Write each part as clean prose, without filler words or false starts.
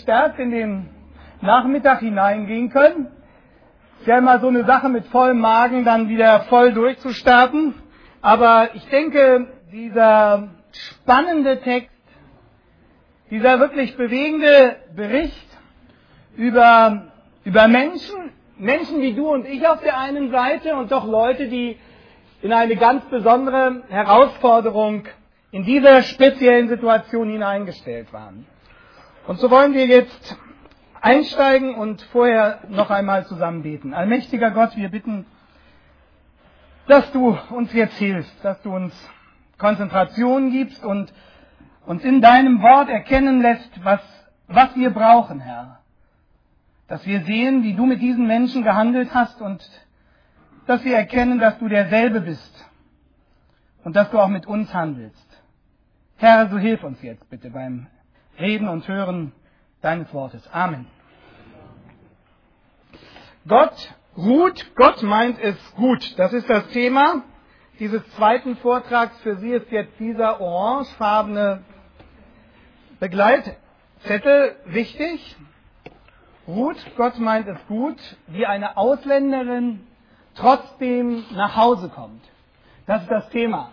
gestärkt in den Nachmittag hineingehen können. Ist ja immer so eine Sache, mit vollem Magen dann wieder voll durchzustarten. Aber ich denke, dieser spannende Text, dieser wirklich bewegende Bericht über Menschen wie du und ich auf der einen Seite und doch Leute, die in eine ganz besondere Herausforderung in dieser speziellen Situation hineingestellt waren. Und so wollen wir jetzt einsteigen und vorher noch einmal zusammen beten. Allmächtiger Gott, wir bitten, dass du uns jetzt hilfst, dass du uns Konzentration gibst und uns in deinem Wort erkennen lässt, was wir brauchen, Herr. Dass wir sehen, wie du mit diesen Menschen gehandelt hast und dass wir erkennen, dass du derselbe bist und dass du auch mit uns handelst. Herr, so hilf uns jetzt bitte beim Reden und Hören deines Wortes. Amen. Gott ruht, Gott meint es gut. Das ist das Thema dieses zweiten Vortrags. Für Sie ist jetzt dieser orangefarbene Begleitzettel wichtig. Ruht, Gott meint es gut, wie eine Ausländerin trotzdem nach Hause kommt. Das ist das Thema.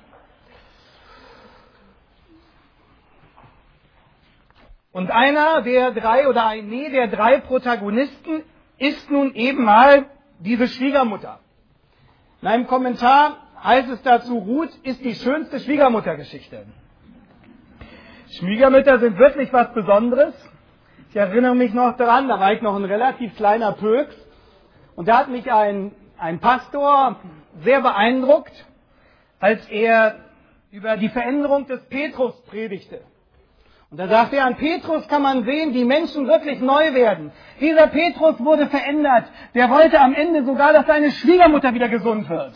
Und einer der drei Protagonisten ist nun eben mal diese Schwiegermutter. In einem Kommentar heißt es dazu, Ruth ist die schönste Schwiegermuttergeschichte. Schwiegermütter sind wirklich was Besonderes. Ich erinnere mich noch daran, da war ich noch ein relativ kleiner Pöks und da hat mich ein Pastor sehr beeindruckt, als er über die Veränderung des Petrus predigte. Und da sagte er, an Petrus kann man sehen, wie Menschen wirklich neu werden. Dieser Petrus wurde verändert. Der wollte am Ende sogar, dass seine Schwiegermutter wieder gesund wird.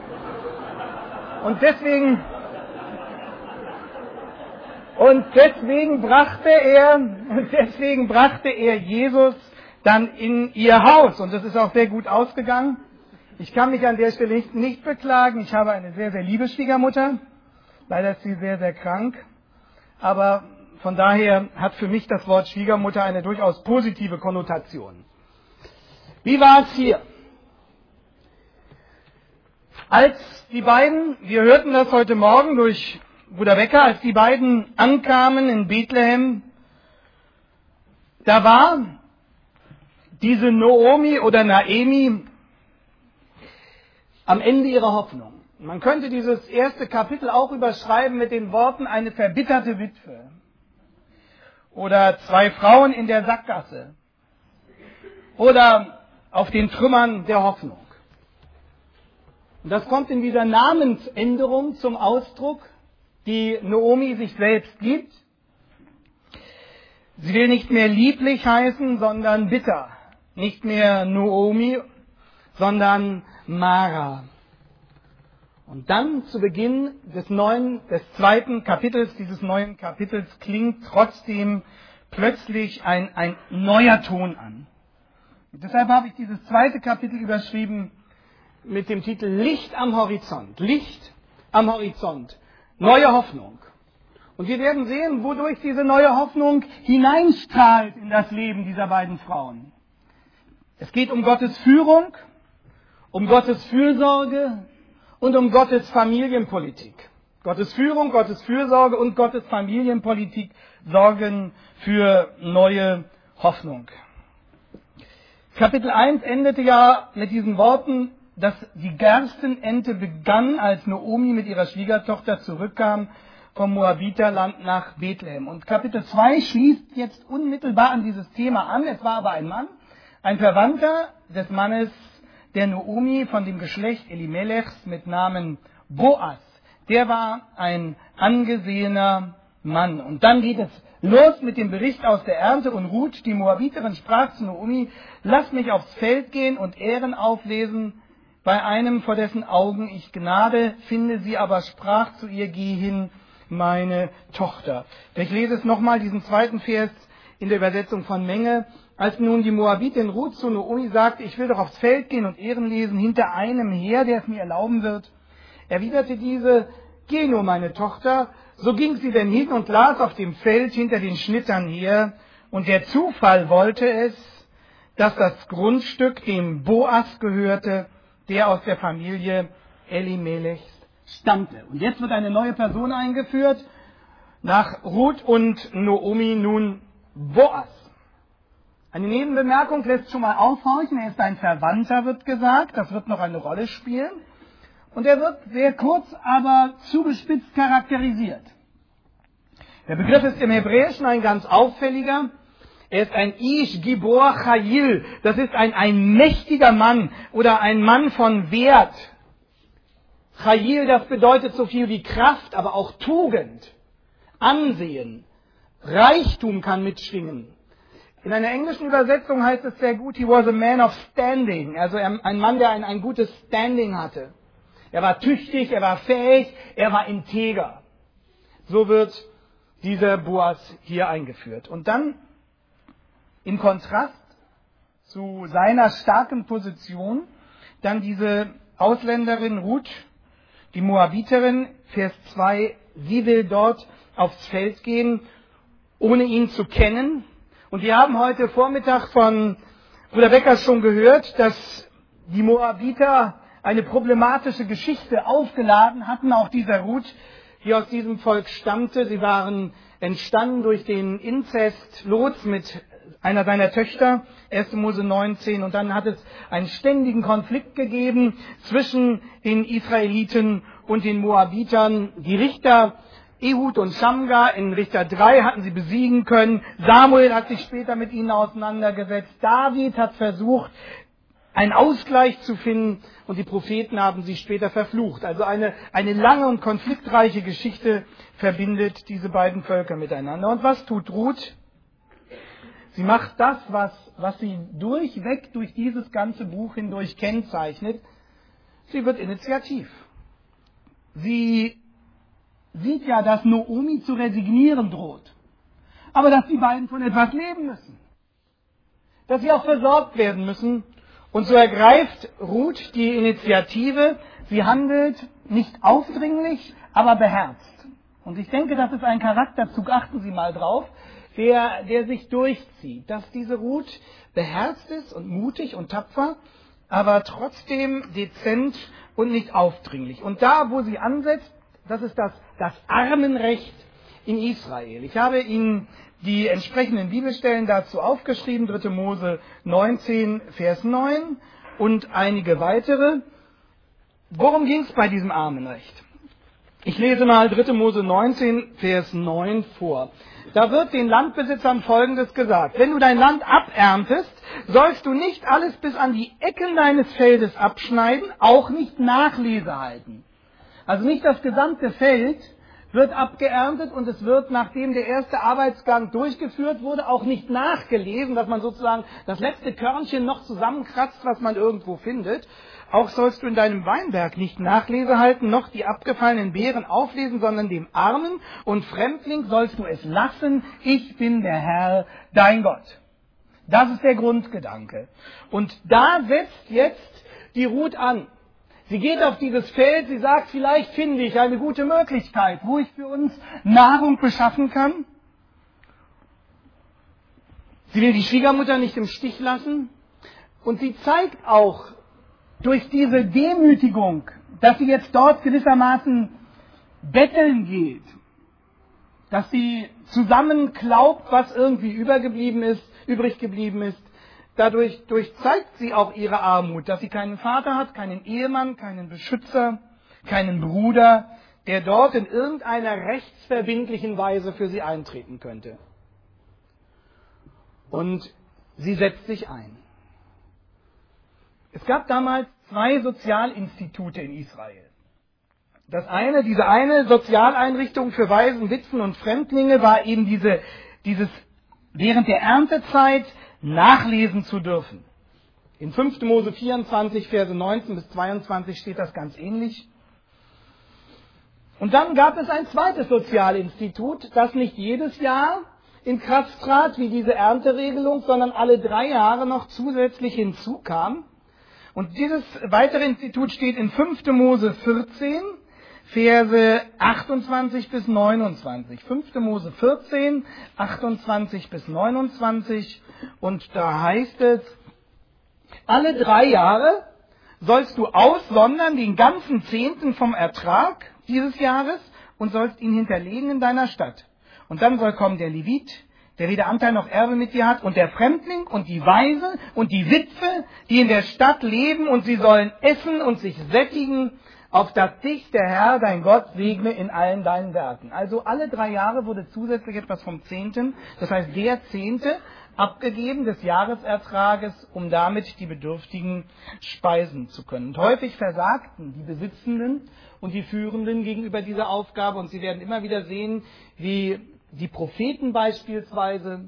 Und deswegen brachte er Jesus dann in ihr Haus. Und das ist auch sehr gut ausgegangen. Ich kann mich an der Stelle nicht beklagen. Ich habe eine sehr, sehr liebe Schwiegermutter. Leider ist sie sehr, sehr krank. Aber von daher hat für mich das Wort Schwiegermutter eine durchaus positive Konnotation. Wie war es hier? Als die beiden, wir hörten das heute Morgen durch Bruder Becker, als die beiden ankamen in Bethlehem, da war diese Naomi oder Naemi am Ende ihrer Hoffnung. Man könnte dieses erste Kapitel auch überschreiben mit den Worten eine verbitterte Witwe. Oder zwei Frauen in der Sackgasse. Oder auf den Trümmern der Hoffnung. Und das kommt in dieser Namensänderung zum Ausdruck, die Naomi sich selbst gibt. Sie will nicht mehr lieblich heißen, sondern bitter. Nicht mehr Naomi, sondern Mara. Und dann zu Beginn des zweiten Kapitels, dieses neuen Kapitels, klingt trotzdem plötzlich ein neuer Ton an. Und deshalb habe ich dieses zweite Kapitel überschrieben mit dem Titel Licht am Horizont. Licht am Horizont. Neue Hoffnung. Und wir werden sehen, wodurch diese neue Hoffnung hineinstrahlt in das Leben dieser beiden Frauen. Es geht um Gottes Führung, um Gottes Fürsorge und um Gottes Familienpolitik. Gottes Führung, Gottes Fürsorge und Gottes Familienpolitik sorgen für neue Hoffnung. Kapitel 1 endete ja mit diesen Worten, dass die Gerstenernte begann, als Naomi mit ihrer Schwiegertochter zurückkam vom Moabiterland nach Bethlehem. Und Kapitel 2 schließt jetzt unmittelbar an dieses Thema an. Es war aber ein Mann, ein Verwandter des Mannes der Naomi von dem Geschlecht Elimelechs mit Namen Boas. Der war ein angesehener Mann. Und dann geht es los mit dem Bericht aus der Ernte und Ruth, die Moabiterin, sprach zu Naomi, lass mich aufs Feld gehen und Ähren auflesen bei einem, vor dessen Augen ich Gnade finde. Sie aber sprach zu ihr, geh hin, meine Tochter. Ich lese es nochmal, diesen zweiten Vers in der Übersetzung von Menge. Als nun die Moabitin Ruth zu Naomi sagte, ich will doch aufs Feld gehen und Ähren lesen hinter einem her, der es mir erlauben wird, erwiderte diese, geh nur, meine Tochter. So ging sie denn hin und las auf dem Feld hinter den Schnittern her, Und der Zufall wollte es, dass das Grundstück dem Boas gehörte, der aus der Familie Elimelechs stammte. Und jetzt wird eine neue Person eingeführt, nach Ruth und Noomi nun Boas. Eine Nebenbemerkung lässt schon mal aufhorchen, er ist ein Verwandter, wird gesagt, das wird noch eine Rolle spielen. Und er wird sehr kurz, aber zugespitzt charakterisiert. Der Begriff ist im Hebräischen ein ganz auffälliger. Er ist ein Ish Gibor Chayil, das ist ein mächtiger Mann oder ein Mann von Wert. Chayil, das bedeutet so viel wie Kraft, aber auch Tugend, Ansehen, Reichtum kann mitschwingen. In einer englischen Übersetzung heißt es sehr gut, he was a man of standing, also ein Mann, der ein gutes Standing hatte. Er war tüchtig, er war fähig, er war integer. So wird dieser Boas hier eingeführt. Und dann im Kontrast zu seiner starken Position, dann diese Ausländerin Ruth, die Moabiterin, Vers 2, sie will dort aufs Feld gehen, ohne ihn zu kennen. Und wir haben heute Vormittag von Bruder Becker schon gehört, dass die Moabiter eine problematische Geschichte aufgeladen hatten, auch dieser Ruth, die aus diesem Volk stammte. Sie waren entstanden durch den Inzest Lots mit einer seiner Töchter, 1. Mose 19, und dann hat es einen ständigen Konflikt gegeben zwischen den Israeliten und den Moabitern. Die Richter Ehud und Shamgar in Richter 3 hatten sie besiegen können. Samuel hat sich später mit ihnen auseinandergesetzt. David hat versucht, einen Ausgleich zu finden, und die Propheten haben sie später verflucht. Also eine lange und konfliktreiche Geschichte verbindet diese beiden Völker miteinander. Und was tut Ruth? Sie macht das, was sie durchweg durch dieses ganze Buch hindurch kennzeichnet. Sie wird initiativ. Sie sieht ja, dass Noomi zu resignieren droht. Aber dass die beiden von etwas leben müssen. Dass sie auch versorgt werden müssen. Und so ergreift Ruth die Initiative. Sie handelt nicht aufdringlich, aber beherzt. Und ich denke, das ist ein Charakterzug, achten Sie mal drauf, der sich durchzieht. Dass diese Ruth beherzt ist und mutig und tapfer, aber trotzdem dezent und nicht aufdringlich. Und da, wo sie ansetzt, das ist das Armenrecht in Israel. Ich habe Ihnen die entsprechenden Bibelstellen dazu aufgeschrieben, 3. Mose 19, Vers 9 und einige weitere. Worum ging es bei diesem Armenrecht? Ich lese mal 3. Mose 19, Vers 9 vor. Da wird den Landbesitzern Folgendes gesagt: Wenn du dein Land aberntest, sollst du nicht alles bis an die Ecken deines Feldes abschneiden, auch nicht Nachlese halten. Also nicht das gesamte Feld wird abgeerntet und es wird, nachdem der erste Arbeitsgang durchgeführt wurde, auch nicht nachgelesen, dass man sozusagen das letzte Körnchen noch zusammenkratzt, was man irgendwo findet. Auch sollst du in deinem Weinberg nicht Nachlese halten, noch die abgefallenen Beeren auflesen, sondern dem Armen und Fremdling sollst du es lassen. Ich bin der Herr, dein Gott. Das ist der Grundgedanke. Und da setzt jetzt die Ruth an. Sie geht auf dieses Feld, sie sagt, vielleicht finde ich eine gute Möglichkeit, wo ich für uns Nahrung beschaffen kann. Sie will die Schwiegermutter nicht im Stich lassen. Und sie zeigt auch durch diese Demütigung, dass sie jetzt dort gewissermaßen betteln geht, dass sie zusammen glaubt, was irgendwie übrig geblieben ist. Dadurch zeigt sie auch ihre Armut, dass sie keinen Vater hat, keinen Ehemann, keinen Beschützer, keinen Bruder, der dort in irgendeiner rechtsverbindlichen Weise für sie eintreten könnte. Und sie setzt sich ein. Es gab damals 2 Sozialinstitute in Israel. Diese eine Sozialeinrichtung für Waisen, Witwen und Fremdlinge war eben dieses während der Erntezeit nachlesen zu dürfen. In 5. Mose 24, Verse 19 bis 22 steht das ganz ähnlich. Und dann gab es ein zweites Sozialinstitut, das nicht jedes Jahr in Kraft trat, wie diese Ernteregelung, sondern alle 3 Jahre noch zusätzlich hinzukam. Und dieses weitere Institut steht in 5. Mose 14, Verse 28 bis 29. 5. Mose 14, 28 bis 29. Und da heißt es, alle 3 Jahre sollst du aussondern den ganzen Zehnten vom Ertrag dieses Jahres und sollst ihn hinterlegen in deiner Stadt. Und dann soll kommen der Levit, der weder Anteil noch Erbe mit dir hat, und der Fremdling und die Waise und die Witwe, die in der Stadt leben, und sie sollen essen und sich sättigen, auf dass dich der Herr, dein Gott, segne in allen deinen Werken. Also alle 3 Jahre wurde zusätzlich etwas vom Zehnten, das heißt der Zehnte, abgegeben des Jahresertrages, um damit die Bedürftigen speisen zu können. Und häufig versagten die Besitzenden und die Führenden gegenüber dieser Aufgabe, und Sie werden immer wieder sehen, wie die Propheten beispielsweise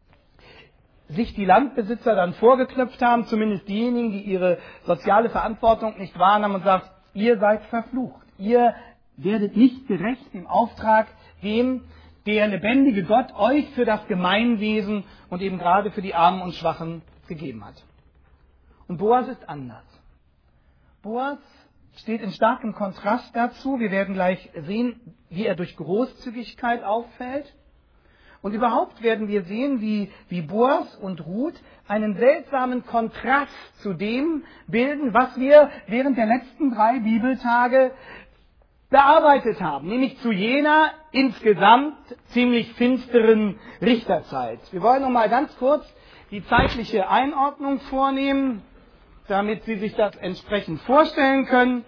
sich die Landbesitzer dann vorgeknöpft haben, zumindest diejenigen, die ihre soziale Verantwortung nicht wahrnahmen, und sagt, ihr seid verflucht, ihr werdet nicht gerecht im Auftrag, dem der lebendige Gott euch für das Gemeinwesen und eben gerade für die Armen und Schwachen gegeben hat. Und Boas ist anders. Boas steht in starkem Kontrast dazu. Wir werden gleich sehen, wie er durch Großzügigkeit auffällt. Und überhaupt werden wir sehen, wie Boas und Ruth einen seltsamen Kontrast zu dem bilden, was wir während der letzten 3 Bibeltage bearbeitet haben, nämlich zu jener insgesamt ziemlich finsteren Richterzeit. Wir wollen noch mal ganz kurz die zeitliche Einordnung vornehmen, damit Sie sich das entsprechend vorstellen können.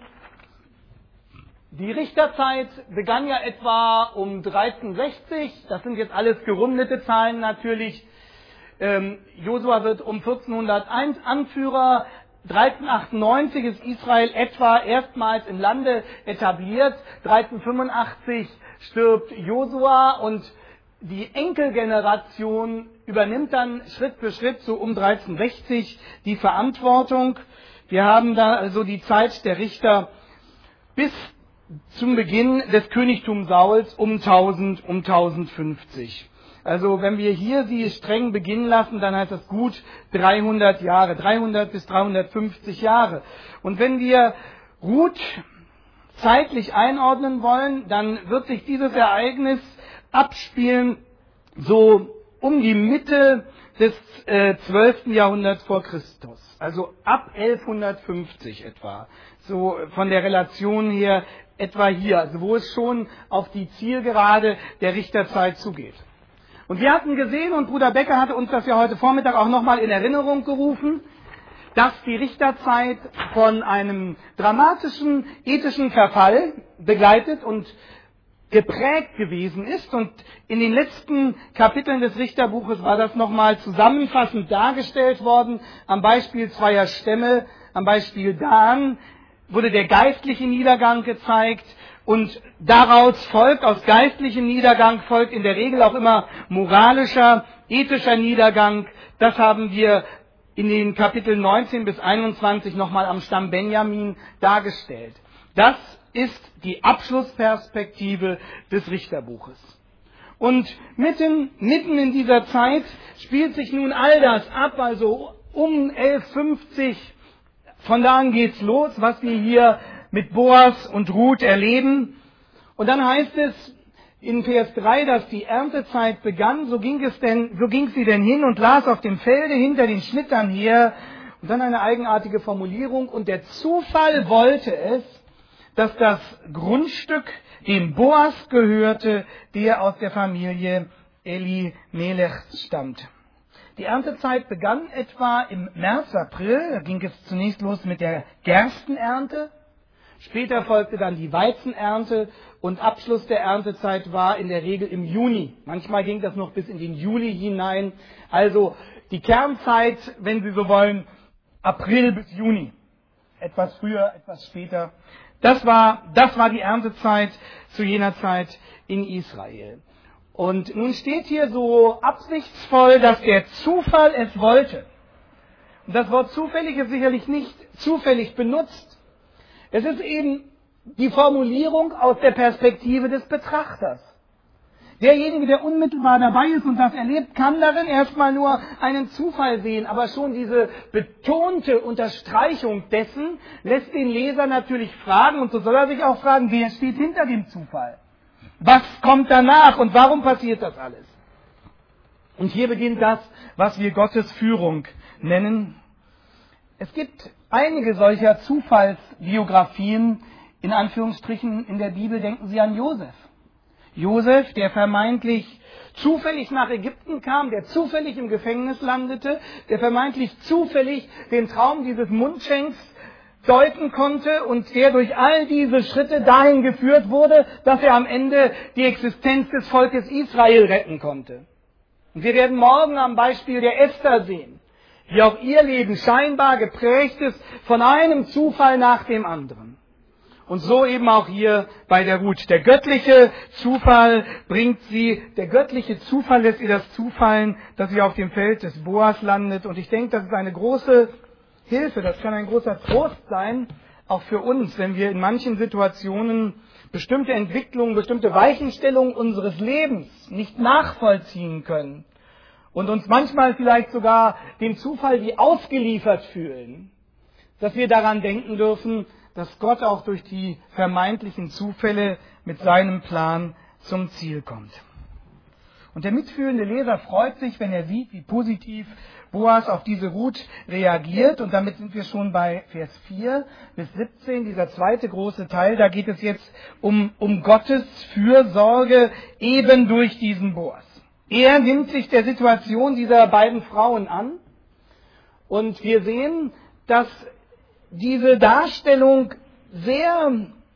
Die Richterzeit begann ja etwa um 1360, das sind jetzt alles gerundete Zahlen natürlich. Josua wird um 1401 Anführer. 1398 ist Israel etwa erstmals im Lande etabliert. 1385 stirbt Josua und die Enkelgeneration übernimmt dann Schritt für Schritt so um 1360 die Verantwortung. Wir haben da also die Zeit der Richter bis zum Beginn des Königtums Sauls um 1050. Also wenn wir hier sie streng beginnen lassen, dann heißt das gut 300 Jahre, 300 bis 350 Jahre. Und wenn wir Ruth zeitlich einordnen wollen, dann wird sich dieses Ereignis abspielen so um die Mitte des 12. Jahrhunderts vor Christus. Also ab 1150 etwa. So von der Relation her etwa hier, also wo es schon auf die Zielgerade der Richterzeit zugeht. Und wir hatten gesehen, und Bruder Becker hatte uns das ja heute Vormittag auch nochmal in Erinnerung gerufen, dass die Richterzeit von einem dramatischen ethischen Verfall begleitet und geprägt gewesen ist. Und in den letzten Kapiteln des Richterbuches war das nochmal zusammenfassend dargestellt worden, am Beispiel 2 Stämme, am Beispiel Dan wurde der geistliche Niedergang gezeigt. Und daraus folgt, aus geistlichem Niedergang folgt in der Regel auch immer moralischer, ethischer Niedergang. Das haben wir in den Kapiteln 19 bis 21 nochmal am Stamm Benjamin dargestellt. Das ist die Abschlussperspektive des Richterbuches. Und mitten in dieser Zeit spielt sich nun all das ab, also um 1150, von da an geht's los, was wir hier mit Boas und Ruth erleben. Und dann heißt es in Vers 3, dass die Erntezeit begann, so ging sie denn hin und las auf dem Felde hinter den Schnittern her. Und dann eine eigenartige Formulierung, und der Zufall wollte es, dass das Grundstück dem Boas gehörte, der aus der Familie Elimelech stammt. Die Erntezeit begann etwa im März, April, da ging es zunächst los mit der Gerstenernte. Später folgte dann die Weizenernte und Abschluss der Erntezeit war in der Regel im Juni. Manchmal ging das noch bis in den Juli hinein. Also die Kernzeit, wenn Sie so wollen, April bis Juni. Etwas früher, etwas später. Das war die Erntezeit zu jener Zeit in Israel. Und nun steht hier so absichtsvoll, dass der Zufall es wollte. Und das Wort zufällig ist sicherlich nicht zufällig benutzt. Es ist eben die Formulierung aus der Perspektive des Betrachters. Derjenige, der unmittelbar dabei ist und das erlebt, kann darin erstmal nur einen Zufall sehen, aber schon diese betonte Unterstreichung dessen lässt den Leser natürlich fragen, und so soll er sich auch fragen, wer steht hinter dem Zufall? Was kommt danach und warum passiert das alles? Und hier beginnt das, was wir Gottes Führung nennen. Es gibt einige solcher Zufallsbiografien, in Anführungsstrichen, in der Bibel. Denken Sie an Josef. Josef, der vermeintlich zufällig nach Ägypten kam, der zufällig im Gefängnis landete, der vermeintlich zufällig den Traum dieses Mundschenks deuten konnte und der durch all diese Schritte dahin geführt wurde, dass er am Ende die Existenz des Volkes Israel retten konnte. Und wir werden morgen am Beispiel der Esther sehen, wie auch ihr Leben scheinbar geprägt ist von einem Zufall nach dem anderen. Und so eben auch hier bei der Ruth. Der göttliche Zufall lässt ihr das zufallen, dass sie auf dem Feld des Boas landet. Und ich denke, das ist eine große Hilfe, das kann ein großer Trost sein, auch für uns, wenn wir in manchen Situationen bestimmte Entwicklungen, bestimmte Weichenstellungen unseres Lebens nicht nachvollziehen können und uns manchmal vielleicht sogar dem Zufall wie ausgeliefert fühlen, dass wir daran denken dürfen, dass Gott auch durch die vermeintlichen Zufälle mit seinem Plan zum Ziel kommt. Und der mitfühlende Leser freut sich, wenn er sieht, wie positiv Boas auf diese Ruth reagiert. Und damit sind wir schon bei Vers 4 bis 17, dieser zweite große Teil. Da geht es jetzt um Gottes Fürsorge eben durch diesen Boas. Er nimmt sich der Situation dieser beiden Frauen an. Und wir sehen, dass diese Darstellung sehr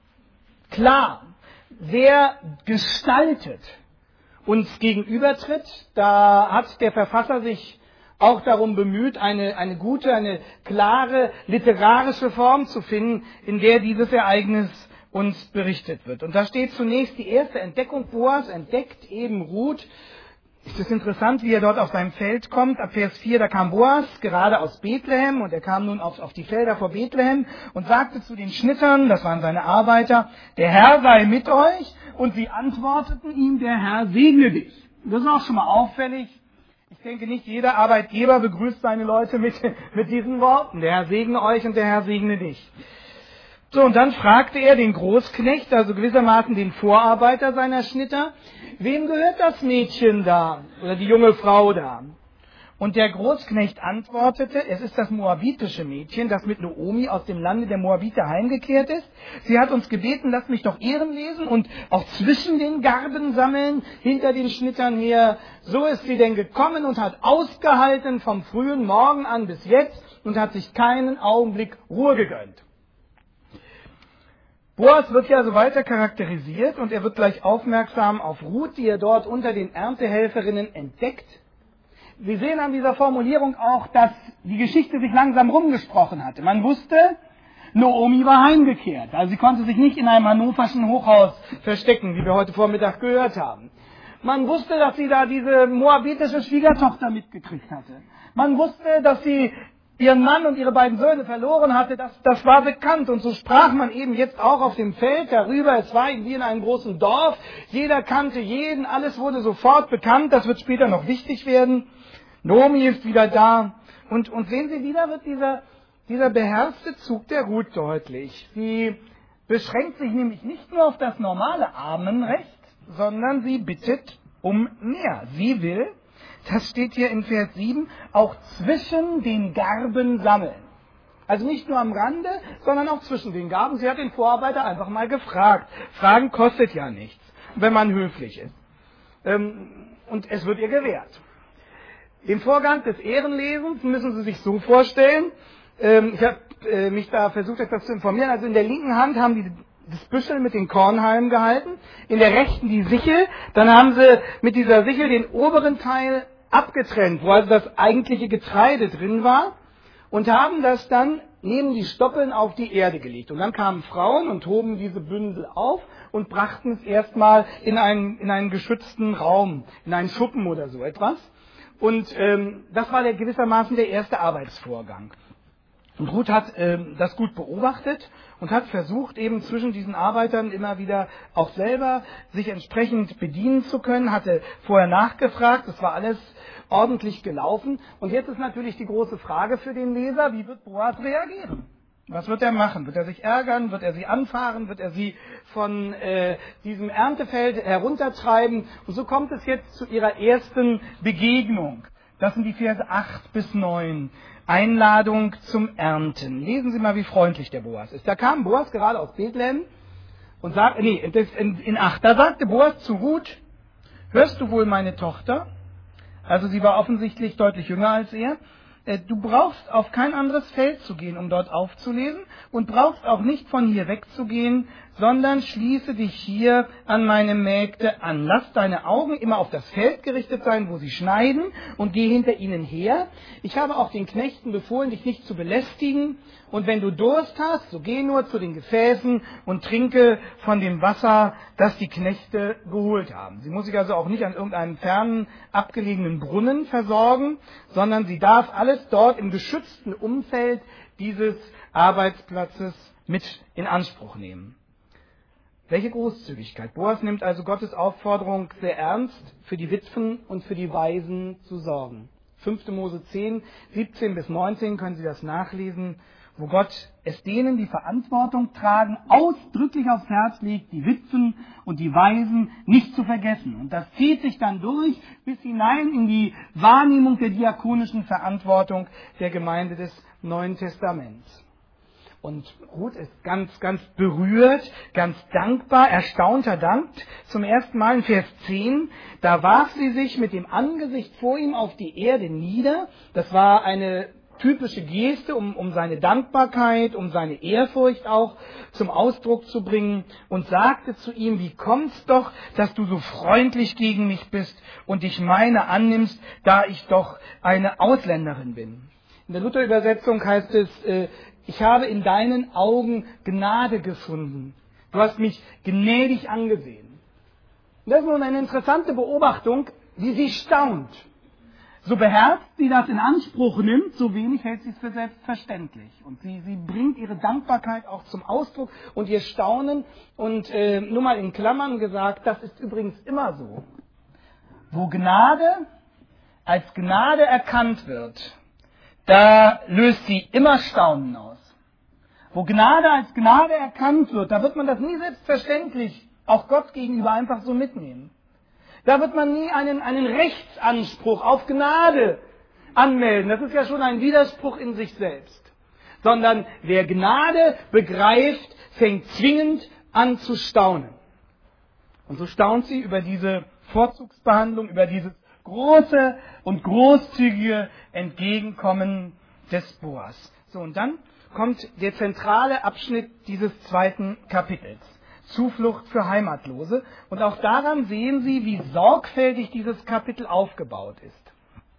klar, sehr gestaltet uns gegenübertritt. Da hat der Verfasser sich auch darum bemüht, eine gute, eine klare literarische Form zu finden, in der dieses Ereignis uns berichtet wird. Und da steht zunächst die erste Entdeckung. Boas entdeckt eben Ruth. Es ist interessant, wie er dort auf seinem Feld kommt. Ab Vers 4, da kam Boas gerade aus Bethlehem und er kam nun auf die Felder vor Bethlehem und sagte zu den Schnittern, das waren seine Arbeiter, der Herr sei mit euch, und sie antworteten ihm, der Herr segne dich. Das ist auch schon mal auffällig. Ich denke, nicht jeder Arbeitgeber begrüßt seine Leute mit diesen Worten. Der Herr segne euch und der Herr segne dich. So, und dann fragte er den Großknecht, also gewissermaßen den Vorarbeiter seiner Schnitter, wem gehört das Mädchen da oder die junge Frau da? Und der Großknecht antwortete, es ist das moabitische Mädchen, das mit Naomi aus dem Lande der Moabiter heimgekehrt ist. Sie hat uns gebeten, lasst mich doch Ehren lesen und auch zwischen den Garben sammeln, hinter den Schnittern her. So ist sie denn gekommen und hat ausgehalten vom frühen Morgen an bis jetzt und hat sich keinen Augenblick Ruhe gegönnt. Boas wird ja so weiter charakterisiert und er wird gleich aufmerksam auf Ruth, die er dort unter den Erntehelferinnen entdeckt. Sie sehen an dieser Formulierung auch, dass die Geschichte sich langsam rumgesprochen hatte. Man wusste, Naomi war heimgekehrt. Also sie konnte sich nicht in einem hannoverschen Hochhaus verstecken, wie wir heute Vormittag gehört haben. Man wusste, dass sie da diese moabitische Schwiegertochter mitgekriegt hatte. Man wusste, dass sie ihren Mann und ihre beiden Söhne verloren hatte. Das war bekannt. Und so sprach man eben jetzt auch auf dem Feld darüber. Es war wie in einem großen Dorf. Jeder kannte jeden. Alles wurde sofort bekannt. Das wird später noch wichtig werden. Naomi ist wieder da. Und sehen Sie, wieder wird dieser beherzte Zug der Ruth deutlich. Sie beschränkt sich nämlich nicht nur auf das normale Armenrecht, sondern sie bittet um mehr. Sie will, das steht hier in Vers 7, auch zwischen den Garben sammeln. Also nicht nur am Rande, sondern auch zwischen den Garben. Sie hat den Vorarbeiter einfach mal gefragt. Fragen kostet ja nichts, wenn man höflich ist. Und es wird ihr gewährt. Den Vorgang des Ehrenlesens müssen Sie sich so vorstellen. Ich habe mich da versucht, etwas zu informieren. Also in der linken Hand haben die das Büschel mit den Kornhalmen gehalten, in der rechten die Sichel. Dann haben sie mit dieser Sichel den oberen Teil abgetrennt, wo also das eigentliche Getreide drin war, und haben das dann neben die Stoppeln auf die Erde gelegt. Und dann kamen Frauen und hoben diese Bündel auf und brachten es erstmal in einen geschützten Raum, in einen Schuppen oder so etwas. Und das war gewissermaßen der erste Arbeitsvorgang. Und Ruth hat das gut beobachtet und hat versucht, eben zwischen diesen Arbeitern immer wieder auch selber sich entsprechend bedienen zu können, hatte vorher nachgefragt, das war alles ordentlich gelaufen. Und jetzt ist natürlich die große Frage für den Leser, wie wird Boas reagieren? Was wird er machen? Wird er sich ärgern? Wird er sie anfahren? Wird er sie von diesem Erntefeld heruntertreiben? Und so kommt es jetzt zu ihrer ersten Begegnung. Das sind die Verse 8 bis 9. Einladung zum Ernten. Lesen Sie mal, wie freundlich der Boas ist. Da kam Boas gerade aus Bethlehem und sagte, in 8, da sagte Boas zu Ruth, hörst du wohl meine Tochter? Also sie war offensichtlich deutlich jünger als er. Du brauchst auf kein anderes Feld zu gehen, um dort aufzulesen, und brauchst auch nicht von hier wegzugehen, sondern schließe dich hier an meine Mägde an. Lass deine Augen immer auf das Feld gerichtet sein, wo sie schneiden, und geh hinter ihnen her. Ich habe auch den Knechten befohlen, dich nicht zu belästigen, und wenn du Durst hast, so geh nur zu den Gefäßen und trinke von dem Wasser, das die Knechte geholt haben. Sie muss sich also auch nicht an irgendeinem fernen, abgelegenen Brunnen versorgen, sondern sie darf alles dort im geschützten Umfeld dieses Arbeitsplatzes mit in Anspruch nehmen. Welche Großzügigkeit. Boas nimmt also Gottes Aufforderung sehr ernst, für die Witwen und für die Waisen zu sorgen. 5. Mose 10, 17 bis 19 können Sie das nachlesen, wo Gott es denen, die Verantwortung tragen, ausdrücklich aufs Herz legt, die Witwen und die Waisen nicht zu vergessen. Und das zieht sich dann durch bis hinein in die Wahrnehmung der diakonischen Verantwortung der Gemeinde des Neuen Testaments. Und Ruth ist ganz, ganz berührt, ganz dankbar, erstaunter Dank. Zum ersten Mal in Vers 10, da warf sie sich mit dem Angesicht vor ihm auf die Erde nieder. Das war eine typische Geste, um seine Dankbarkeit, um seine Ehrfurcht auch zum Ausdruck zu bringen, und sagte zu ihm, wie kommt's doch, dass du so freundlich gegen mich bist und dich meiner annimmst, da ich doch eine Ausländerin bin. In der Luther-Übersetzung heißt es, ich habe in deinen Augen Gnade gefunden. Du hast mich gnädig angesehen. Und das ist nun eine interessante Beobachtung, wie sie staunt. So beherzt sie das in Anspruch nimmt, so wenig hält sie es für selbstverständlich. Und sie bringt ihre Dankbarkeit auch zum Ausdruck und ihr Staunen. Und nur mal in Klammern gesagt, das ist übrigens immer so. Wo Gnade als Gnade erkannt wird, da löst sie immer Staunen aus. Wo Gnade als Gnade erkannt wird, da wird man das nie selbstverständlich auch Gott gegenüber einfach so mitnehmen. Da wird man nie einen Rechtsanspruch auf Gnade anmelden. Das ist ja schon ein Widerspruch in sich selbst. Sondern wer Gnade begreift, fängt zwingend an zu staunen. Und so staunt sie über diese Vorzugsbehandlung, über dieses große und großzügige Entgegenkommen des Boas. So, und dann kommt der zentrale Abschnitt dieses 2. Kapitels. Zuflucht für Heimatlose. Und auch daran sehen Sie, wie sorgfältig dieses Kapitel aufgebaut ist.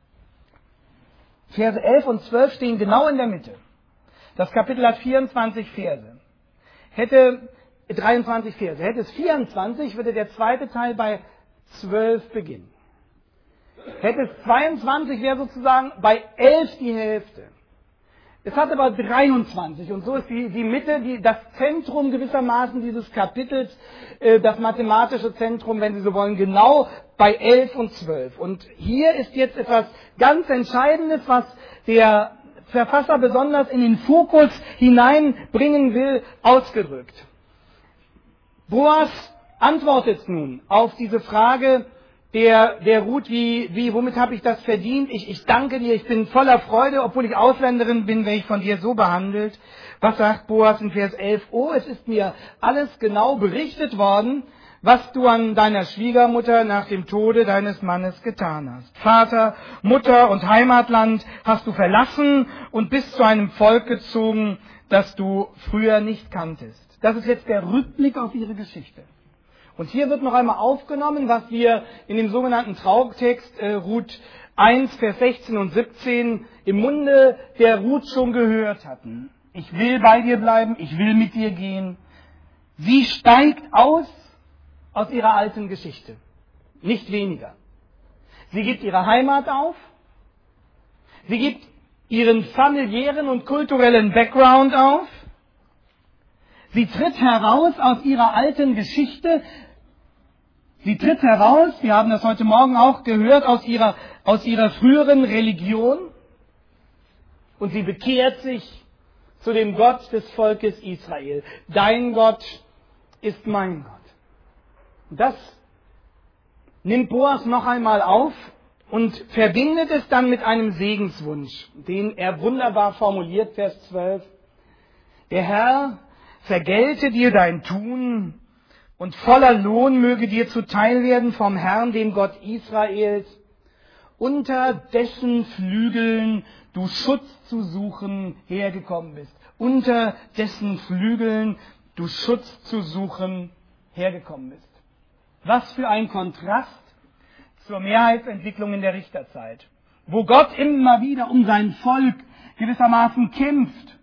Verse 11 und 12 stehen genau in der Mitte. Das Kapitel hat 24 Verse. Hätte 23 Verse. Hätte es 24, würde der zweite Teil bei 12 beginnen. Hätte es 22, wäre sozusagen bei 11 die Hälfte. Es hat aber 23 und so ist die Mitte, das Zentrum gewissermaßen dieses Kapitels, das mathematische Zentrum, wenn Sie so wollen, genau bei 11 und 12. Und hier ist jetzt etwas ganz Entscheidendes, was der Verfasser besonders in den Fokus hineinbringen will, ausgedrückt. Boas antwortet nun auf diese Frage, der Ruth, womit habe ich das verdient? Ich danke dir, ich bin voller Freude, obwohl ich Ausländerin bin, werde ich von dir so behandelt. Was sagt Boas in Vers 11? Oh, es ist mir alles genau berichtet worden, was du an deiner Schwiegermutter nach dem Tode deines Mannes getan hast. Vater, Mutter und Heimatland hast du verlassen und bist zu einem Volk gezogen, das du früher nicht kanntest. Das ist jetzt der Rückblick auf ihre Geschichte. Und hier wird noch einmal aufgenommen, was wir in dem sogenannten Traugtext Ruth 1, Vers 16 und 17 im Munde der Ruth schon gehört hatten. Ich will bei dir bleiben, ich will mit dir gehen. Sie steigt aus ihrer alten Geschichte. Nicht weniger. Sie gibt ihre Heimat auf. Sie gibt ihren familiären und kulturellen Background auf. Sie tritt heraus aus ihrer alten Geschichte. Sie tritt heraus, wir haben das heute Morgen auch gehört, aus ihrer früheren Religion. Und sie bekehrt sich zu dem Gott des Volkes Israel. Dein Gott ist mein Gott. Und das nimmt Boas noch einmal auf und verbindet es dann mit einem Segenswunsch, den er wunderbar formuliert, Vers 12. Der Herr vergelte dir dein Tun und voller Lohn möge dir zuteil werden vom Herrn, dem Gott Israels, unter dessen Flügeln du Schutz zu suchen hergekommen bist. Unter dessen Flügeln du Schutz zu suchen hergekommen bist. Was für ein Kontrast zur Mehrheitsentwicklung in der Richterzeit, wo Gott immer wieder um sein Volk gewissermaßen kämpft,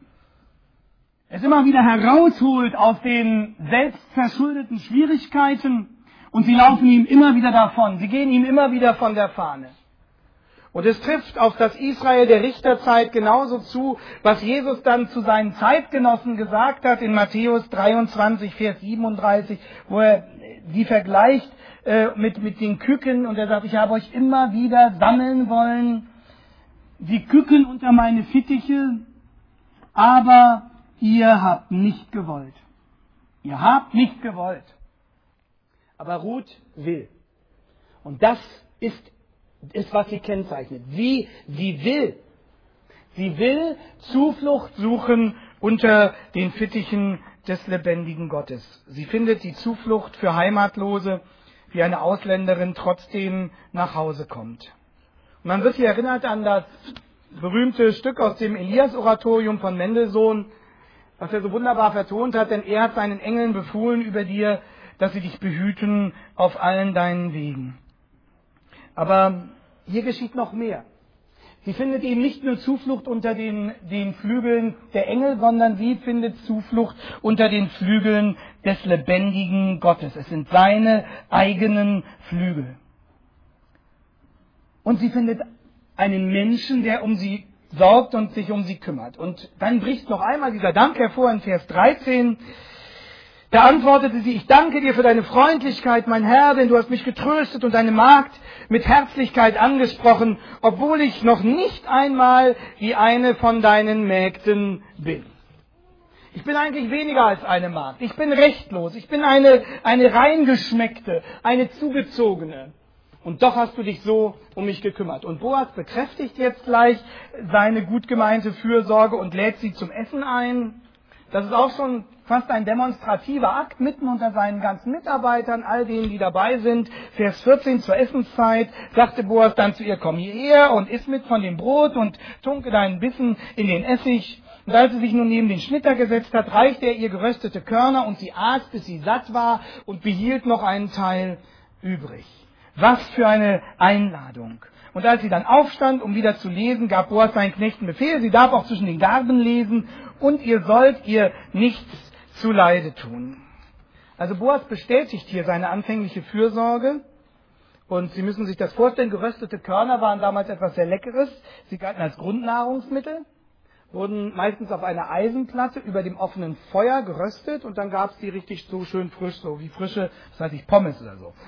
es immer wieder herausholt aus den selbstverschuldeten Schwierigkeiten und sie laufen ihm immer wieder davon, sie gehen ihm immer wieder von der Fahne. Und es trifft auf das Israel der Richterzeit genauso zu, was Jesus dann zu seinen Zeitgenossen gesagt hat in Matthäus 23, Vers 37, wo er die vergleicht mit den Küken und er sagt, ich habe euch immer wieder sammeln wollen, die Küken unter meine Fittiche, aber ihr habt nicht gewollt. Ihr habt nicht gewollt. Aber Ruth will. Und das ist, was sie kennzeichnet. Sie will. Sie will Zuflucht suchen unter den Fittichen des lebendigen Gottes. Sie findet die Zuflucht für Heimatlose, wie eine Ausländerin trotzdem nach Hause kommt. Und man wird hier erinnert an das berühmte Stück aus dem Elias-Oratorium von Mendelssohn, was er so wunderbar vertont hat, denn er hat seinen Engeln befohlen über dir, dass sie dich behüten auf allen deinen Wegen. Aber hier geschieht noch mehr. Sie findet eben nicht nur Zuflucht unter den Flügeln der Engel, sondern sie findet Zuflucht unter den Flügeln des lebendigen Gottes. Es sind seine eigenen Flügel. Und sie findet einen Menschen, der um sie sorgt und sich um sie kümmert. Und dann bricht noch einmal dieser Dank hervor in Vers 13. Da antwortete sie, ich danke dir für deine Freundlichkeit, mein Herr, denn du hast mich getröstet und deine Magd mit Herzlichkeit angesprochen, obwohl ich noch nicht einmal wie eine von deinen Mägden bin. Ich bin eigentlich weniger als eine Magd. Ich bin rechtlos. Ich bin eine reingeschmeckte, eine zugezogene. Und doch hast du dich so um mich gekümmert. Und Boas bekräftigt jetzt gleich seine gut gemeinte Fürsorge und lädt sie zum Essen ein. Das ist auch schon fast ein demonstrativer Akt mitten unter seinen ganzen Mitarbeitern, all denen, die dabei sind. Vers 14 zur Essenszeit sagte Boas dann zu ihr, komm hierher und iss mit von dem Brot und tunke deinen Bissen in den Essig. Und als sie sich nun neben den Schnitter gesetzt hat, reichte er ihr geröstete Körner und sie aß, bis sie satt war und behielt noch einen Teil übrig. Was für eine Einladung. Und als sie dann aufstand, um wieder zu lesen, gab Boas seinen Knechten Befehl, sie darf auch zwischen den Garben lesen und ihr sollt ihr nichts zuleide tun. Also Boas bestätigt hier seine anfängliche Fürsorge und Sie müssen sich das vorstellen, geröstete Körner waren damals etwas sehr Leckeres, sie galten als Grundnahrungsmittel, wurden meistens auf einer Eisenplatte über dem offenen Feuer geröstet und dann gab es die richtig so schön frisch, so wie frische, Pommes oder so.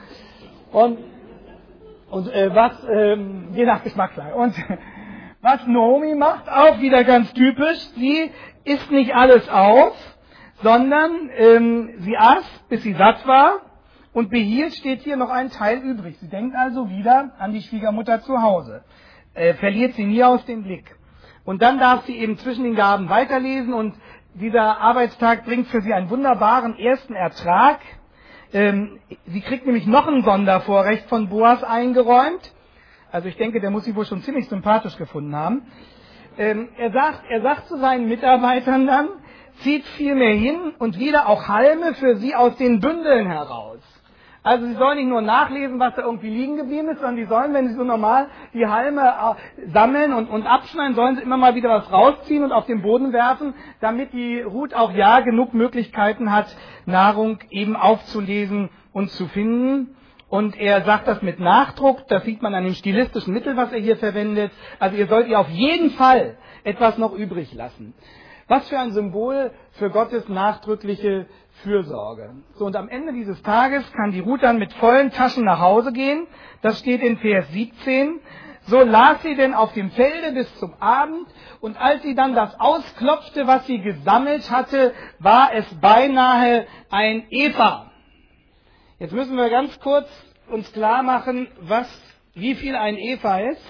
Je nach Geschmackslage. Und was Naomi macht, auch wieder ganz typisch, sie isst nicht alles auf, sondern sie aß, bis sie satt war und behielt, steht hier, noch einen Teil übrig. Sie denkt also wieder an die Schwiegermutter zu Hause, verliert sie nie aus dem Blick. Und dann darf sie eben zwischen den Gaben weiterlesen und dieser Arbeitstag bringt für sie einen wunderbaren ersten Ertrag. Sie kriegt nämlich noch ein Sondervorrecht von Boas eingeräumt. Also ich denke, der muss sie wohl schon ziemlich sympathisch gefunden haben. Er sagt zu seinen Mitarbeitern dann, zieht vielmehr hin und wieder auch Halme für sie aus den Bündeln heraus. Also sie sollen nicht nur nachlesen, was da irgendwie liegen geblieben ist, sondern die sollen, wenn sie so normal die Halme sammeln und abschneiden, sollen sie immer mal wieder was rausziehen und auf den Boden werfen, damit die Ruth auch genug Möglichkeiten hat, Nahrung eben aufzulesen und zu finden. Und er sagt das mit Nachdruck, das sieht man an dem stilistischen Mittel, was er hier verwendet. Also ihr sollt ihr auf jeden Fall etwas noch übrig lassen. Was für ein Symbol für Gottes nachdrückliche Fürsorge. So, und am Ende dieses Tages kann die Ruth dann mit vollen Taschen nach Hause gehen. Das steht in Vers 17. So las sie denn auf dem Felde bis zum Abend, und als sie dann das ausklopfte, was sie gesammelt hatte, war es beinahe ein Epha. Jetzt müssen wir ganz kurz uns klar machen, wie viel ein Epha ist.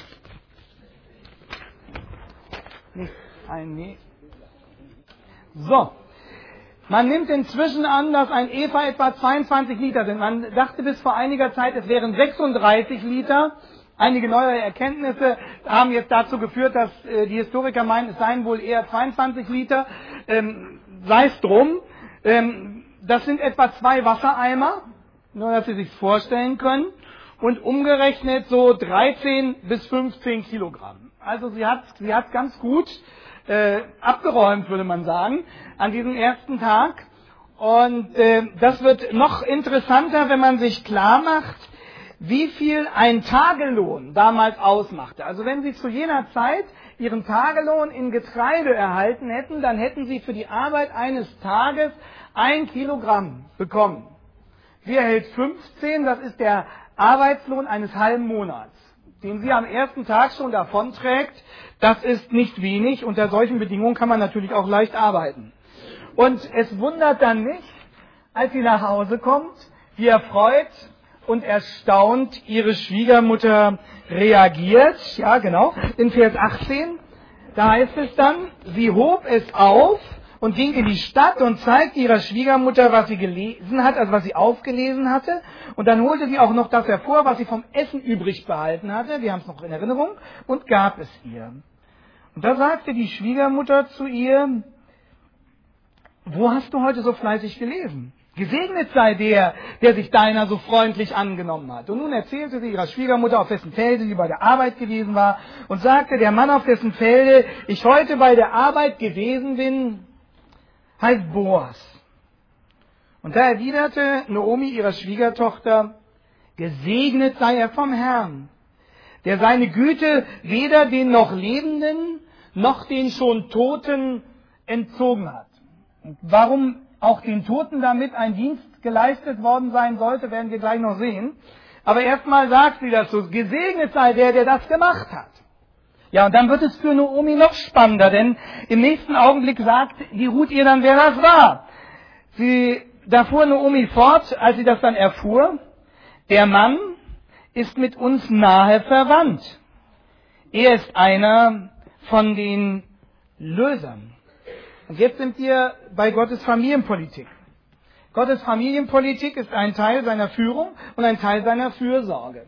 So. Man nimmt inzwischen an, dass ein Epha etwa 22 Liter sind. Man dachte bis vor einiger Zeit, es wären 36 Liter. Einige neuere Erkenntnisse haben jetzt dazu geführt, dass die Historiker meinen, es seien wohl eher 22 Liter. Sei es drum. Das sind etwa 2 Wassereimer. Nur, dass Sie sich vorstellen können, und umgerechnet so 13 bis 15 Kilogramm. Also sie hat ganz gut abgeräumt, würde man sagen, an diesem ersten Tag. Und das wird noch interessanter, wenn man sich klar macht, wie viel ein Tagelohn damals ausmachte. Also wenn Sie zu jener Zeit Ihren Tagelohn in Getreide erhalten hätten, dann hätten Sie für die Arbeit eines Tages 1 Kilogramm bekommen. Sie erhält 15, das ist der Arbeitslohn eines halben Monats, den sie am ersten Tag schon davonträgt. Das ist nicht wenig. Unter solchen Bedingungen kann man natürlich auch leicht arbeiten. Und es wundert dann nicht, als sie nach Hause kommt, wie erfreut und erstaunt ihre Schwiegermutter reagiert. Ja, genau, in Vers 18, da heißt es dann, sie hob es auf und ging in die Stadt und zeigte ihrer Schwiegermutter, was sie gelesen hat, also was sie aufgelesen hatte. Und dann holte sie auch noch das hervor, was sie vom Essen übrig behalten hatte. Wir haben es noch in Erinnerung. Und gab es ihr. Und da sagte die Schwiegermutter zu ihr, wo hast du heute so fleißig gelesen? Gesegnet sei der sich deiner so freundlich angenommen hat. Und nun erzählte sie ihrer Schwiegermutter, auf dessen Felde sie bei der Arbeit gewesen war, und sagte, der Mann, auf dessen Felde ich heute bei der Arbeit gewesen bin, heißt Boas. Und da erwiderte Naomi ihrer Schwiegertochter, gesegnet sei er vom Herrn, der seine Güte weder den noch Lebenden noch den schon Toten entzogen hat. Und warum auch den Toten damit ein Dienst geleistet worden sein sollte, werden wir gleich noch sehen. Aber erstmal sagt sie das so, gesegnet sei der das gemacht hat. Ja, und dann wird es für Naomi noch spannender, denn im nächsten Augenblick sagt die Ruth ihr dann, wer das war. Da fuhr Naomi fort, als sie das dann erfuhr, der Mann ist mit uns nahe verwandt. Er ist einer von den Lösern. Und jetzt sind wir bei Gottes Familienpolitik. Gottes Familienpolitik ist ein Teil seiner Führung und ein Teil seiner Fürsorge.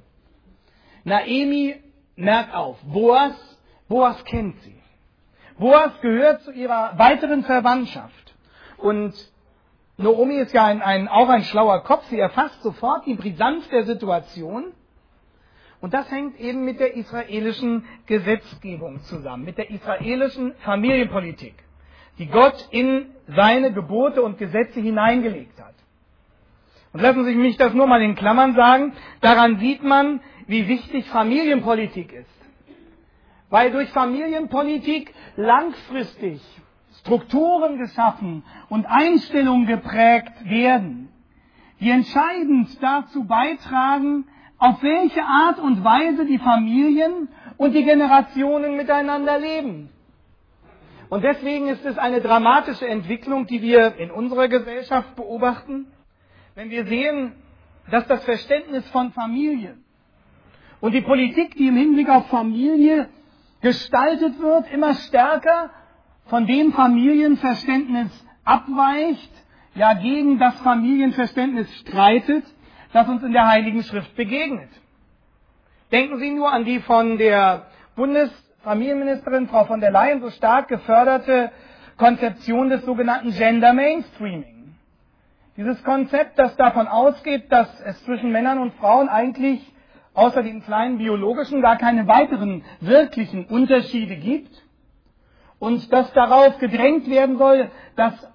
Naomi merkt auf, Boas kennt sie. Boas gehört zu ihrer weiteren Verwandtschaft. Und Naomi ist ja auch ein schlauer Kopf. Sie erfasst sofort die Brisanz der Situation. Und das hängt eben mit der israelischen Gesetzgebung zusammen, mit der israelischen Familienpolitik, die Gott in seine Gebote und Gesetze hineingelegt hat. Und lassen Sie mich das nur mal in Klammern sagen, daran sieht man, wie wichtig Familienpolitik ist. Weil durch Familienpolitik langfristig Strukturen geschaffen und Einstellungen geprägt werden, die entscheidend dazu beitragen, auf welche Art und Weise die Familien und die Generationen miteinander leben. Und deswegen ist es eine dramatische Entwicklung, die wir in unserer Gesellschaft beobachten, wenn wir sehen, dass das Verständnis von Familie und die Politik, die im Hinblick auf Familie gestaltet wird, immer stärker von dem Familienverständnis abweicht, ja gegen das Familienverständnis streitet, das uns in der Heiligen Schrift begegnet. Denken Sie nur an die von der Bundesfamilienministerin Frau von der Leyen so stark geförderte Konzeption des sogenannten Gender Mainstreaming. Dieses Konzept, das davon ausgeht, dass es zwischen Männern und Frauen eigentlich außer den kleinen biologischen gar keine weiteren wirklichen Unterschiede gibt und dass darauf gedrängt werden soll, dass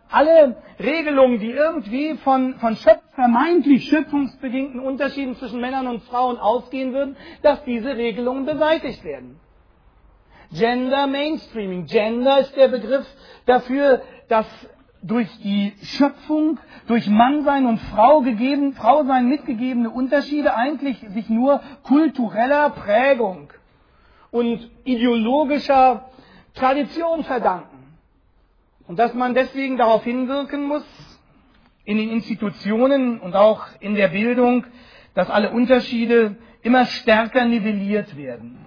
alle Regelungen, die irgendwie von vermeintlich schöpfungsbedingten Unterschieden zwischen Männern und Frauen ausgehen würden, dass diese Regelungen beseitigt werden. Gender Mainstreaming. Gender ist der Begriff dafür, dass durch die Schöpfung, durch Mannsein und Frausein mitgegebene Unterschiede eigentlich sich nur kultureller Prägung und ideologischer Tradition verdanken. Und dass man deswegen darauf hinwirken muss, in den Institutionen und auch in der Bildung, dass alle Unterschiede immer stärker nivelliert werden.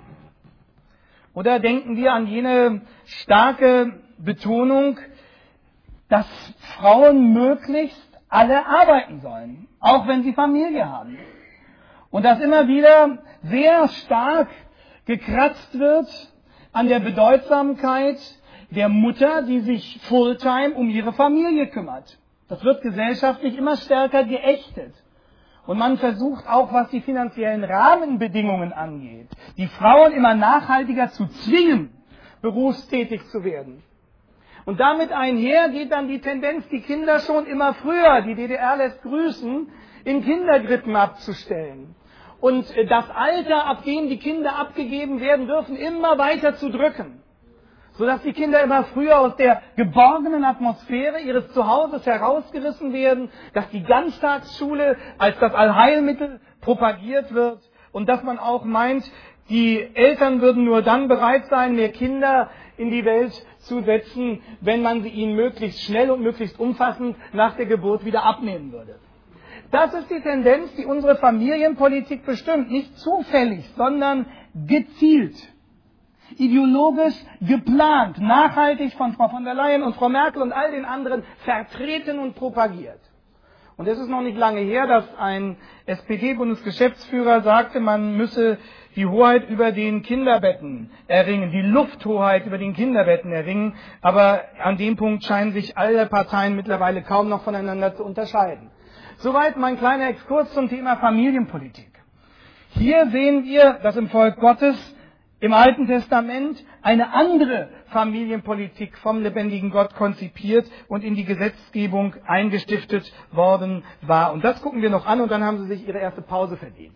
Oder denken wir an jene starke Betonung, dass Frauen möglichst alle arbeiten sollen, auch wenn sie Familie haben. Und dass immer wieder sehr stark gekratzt wird an der Bedeutsamkeit der Mutter, die sich fulltime um ihre Familie kümmert. Das wird gesellschaftlich immer stärker geächtet. Und man versucht auch, was die finanziellen Rahmenbedingungen angeht, die Frauen immer nachhaltiger zu zwingen, berufstätig zu werden. Und damit einher geht dann die Tendenz, die Kinder schon immer früher, die DDR lässt grüßen, in Kindergrippen abzustellen. Und das Alter, ab dem die Kinder abgegeben werden dürfen, immer weiter zu drücken. Sodass die Kinder immer früher aus der geborgenen Atmosphäre ihres Zuhauses herausgerissen werden, dass die Ganztagsschule als das Allheilmittel propagiert wird und dass man auch meint, die Eltern würden nur dann bereit sein, mehr Kinder in die Welt zu setzen, wenn man sie ihnen möglichst schnell und möglichst umfassend nach der Geburt wieder abnehmen würde. Das ist die Tendenz, die unsere Familienpolitik bestimmt. Nicht zufällig, sondern gezielt. Ideologisch geplant, nachhaltig von Frau von der Leyen und Frau Merkel und all den anderen vertreten und propagiert. Und es ist noch nicht lange her, dass ein SPD-Bundesgeschäftsführer sagte, man müsse die Hoheit über den Kinderbetten erringen, die Lufthoheit über den Kinderbetten erringen. Aber an dem Punkt scheinen sich alle Parteien mittlerweile kaum noch voneinander zu unterscheiden. Soweit mein kleiner Exkurs zum Thema Familienpolitik. Hier sehen wir, dass im Volk Gottes im Alten Testament eine andere Familienpolitik vom lebendigen Gott konzipiert und in die Gesetzgebung eingestiftet worden war. Und das gucken wir noch an und dann haben Sie sich Ihre erste Pause verdient.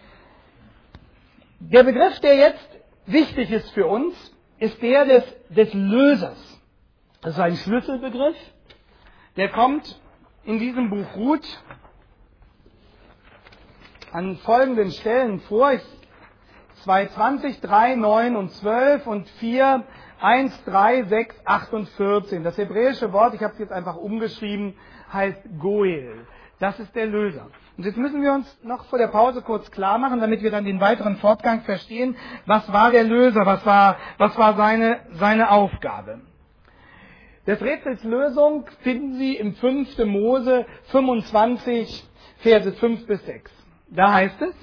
Der Begriff, der jetzt wichtig ist für uns, ist der des Lösers. Das ist ein Schlüsselbegriff, der kommt in diesem Buch Ruth an folgenden Stellen vor. 2,20, 3, 9 und 12 und 4, 1, 3, 6, 8 und 14. Das hebräische Wort, ich habe es jetzt einfach umgeschrieben, heißt Goel. Das ist der Löser. Und jetzt müssen wir uns noch vor der Pause kurz klar machen, damit wir dann den weiteren Fortgang verstehen. Was war der Löser? Was war seine Aufgabe? Des Rätsels Lösung finden Sie im 5. Mose 25, Verse 5 bis 6. Da heißt es: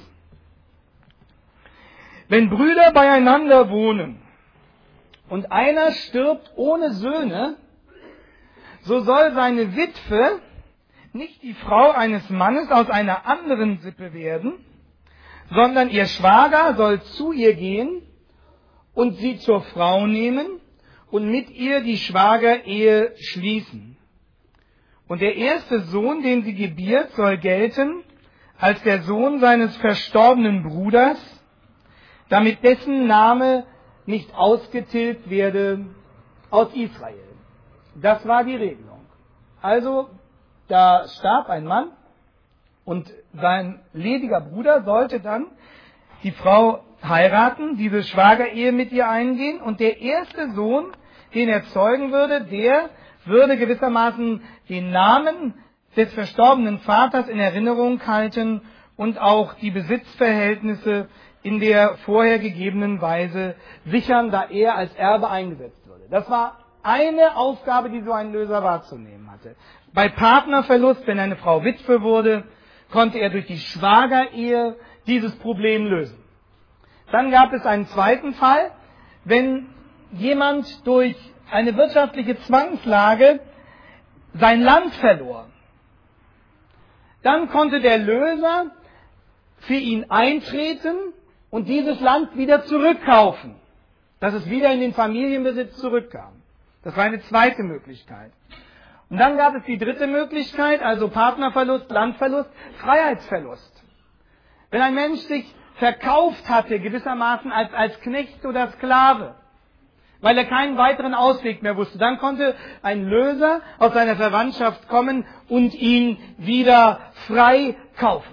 Wenn Brüder beieinander wohnen und einer stirbt ohne Söhne, so soll seine Witwe nicht die Frau eines Mannes aus einer anderen Sippe werden, sondern ihr Schwager soll zu ihr gehen und sie zur Frau nehmen und mit ihr die Schwagerehe schließen. Und der erste Sohn, den sie gebiert, soll gelten als der Sohn seines verstorbenen Bruders, damit dessen Name nicht ausgetilgt werde aus Israel. Das war die Regelung. Also, da starb ein Mann und sein lediger Bruder sollte dann die Frau heiraten, diese Schwagerehe mit ihr eingehen und der erste Sohn, den er zeugen würde, der würde gewissermaßen den Namen des verstorbenen Vaters in Erinnerung halten und auch die Besitzverhältnisse in der vorher gegebenen Weise sichern, da er als Erbe eingesetzt würde. Das war eine Aufgabe, die so ein Löser wahrzunehmen hatte. Bei Partnerverlust, wenn eine Frau Witwe wurde, konnte er durch die Schwagerehe dieses Problem lösen. Dann gab es einen zweiten Fall, wenn jemand durch eine wirtschaftliche Zwangslage sein Land verlor. Dann konnte der Löser für ihn eintreten und dieses Land wieder zurückkaufen, dass es wieder in den Familienbesitz zurückkam. Das war eine zweite Möglichkeit. Und Und dann gab es die dritte Möglichkeit, also Partnerverlust, Landverlust, Freiheitsverlust. Wenn ein Mensch sich verkauft hatte, gewissermaßen als Knecht oder Sklave, weil er keinen weiteren Ausweg mehr wusste, dann konnte ein Löser aus seiner Verwandtschaft kommen und ihn wieder frei kaufen.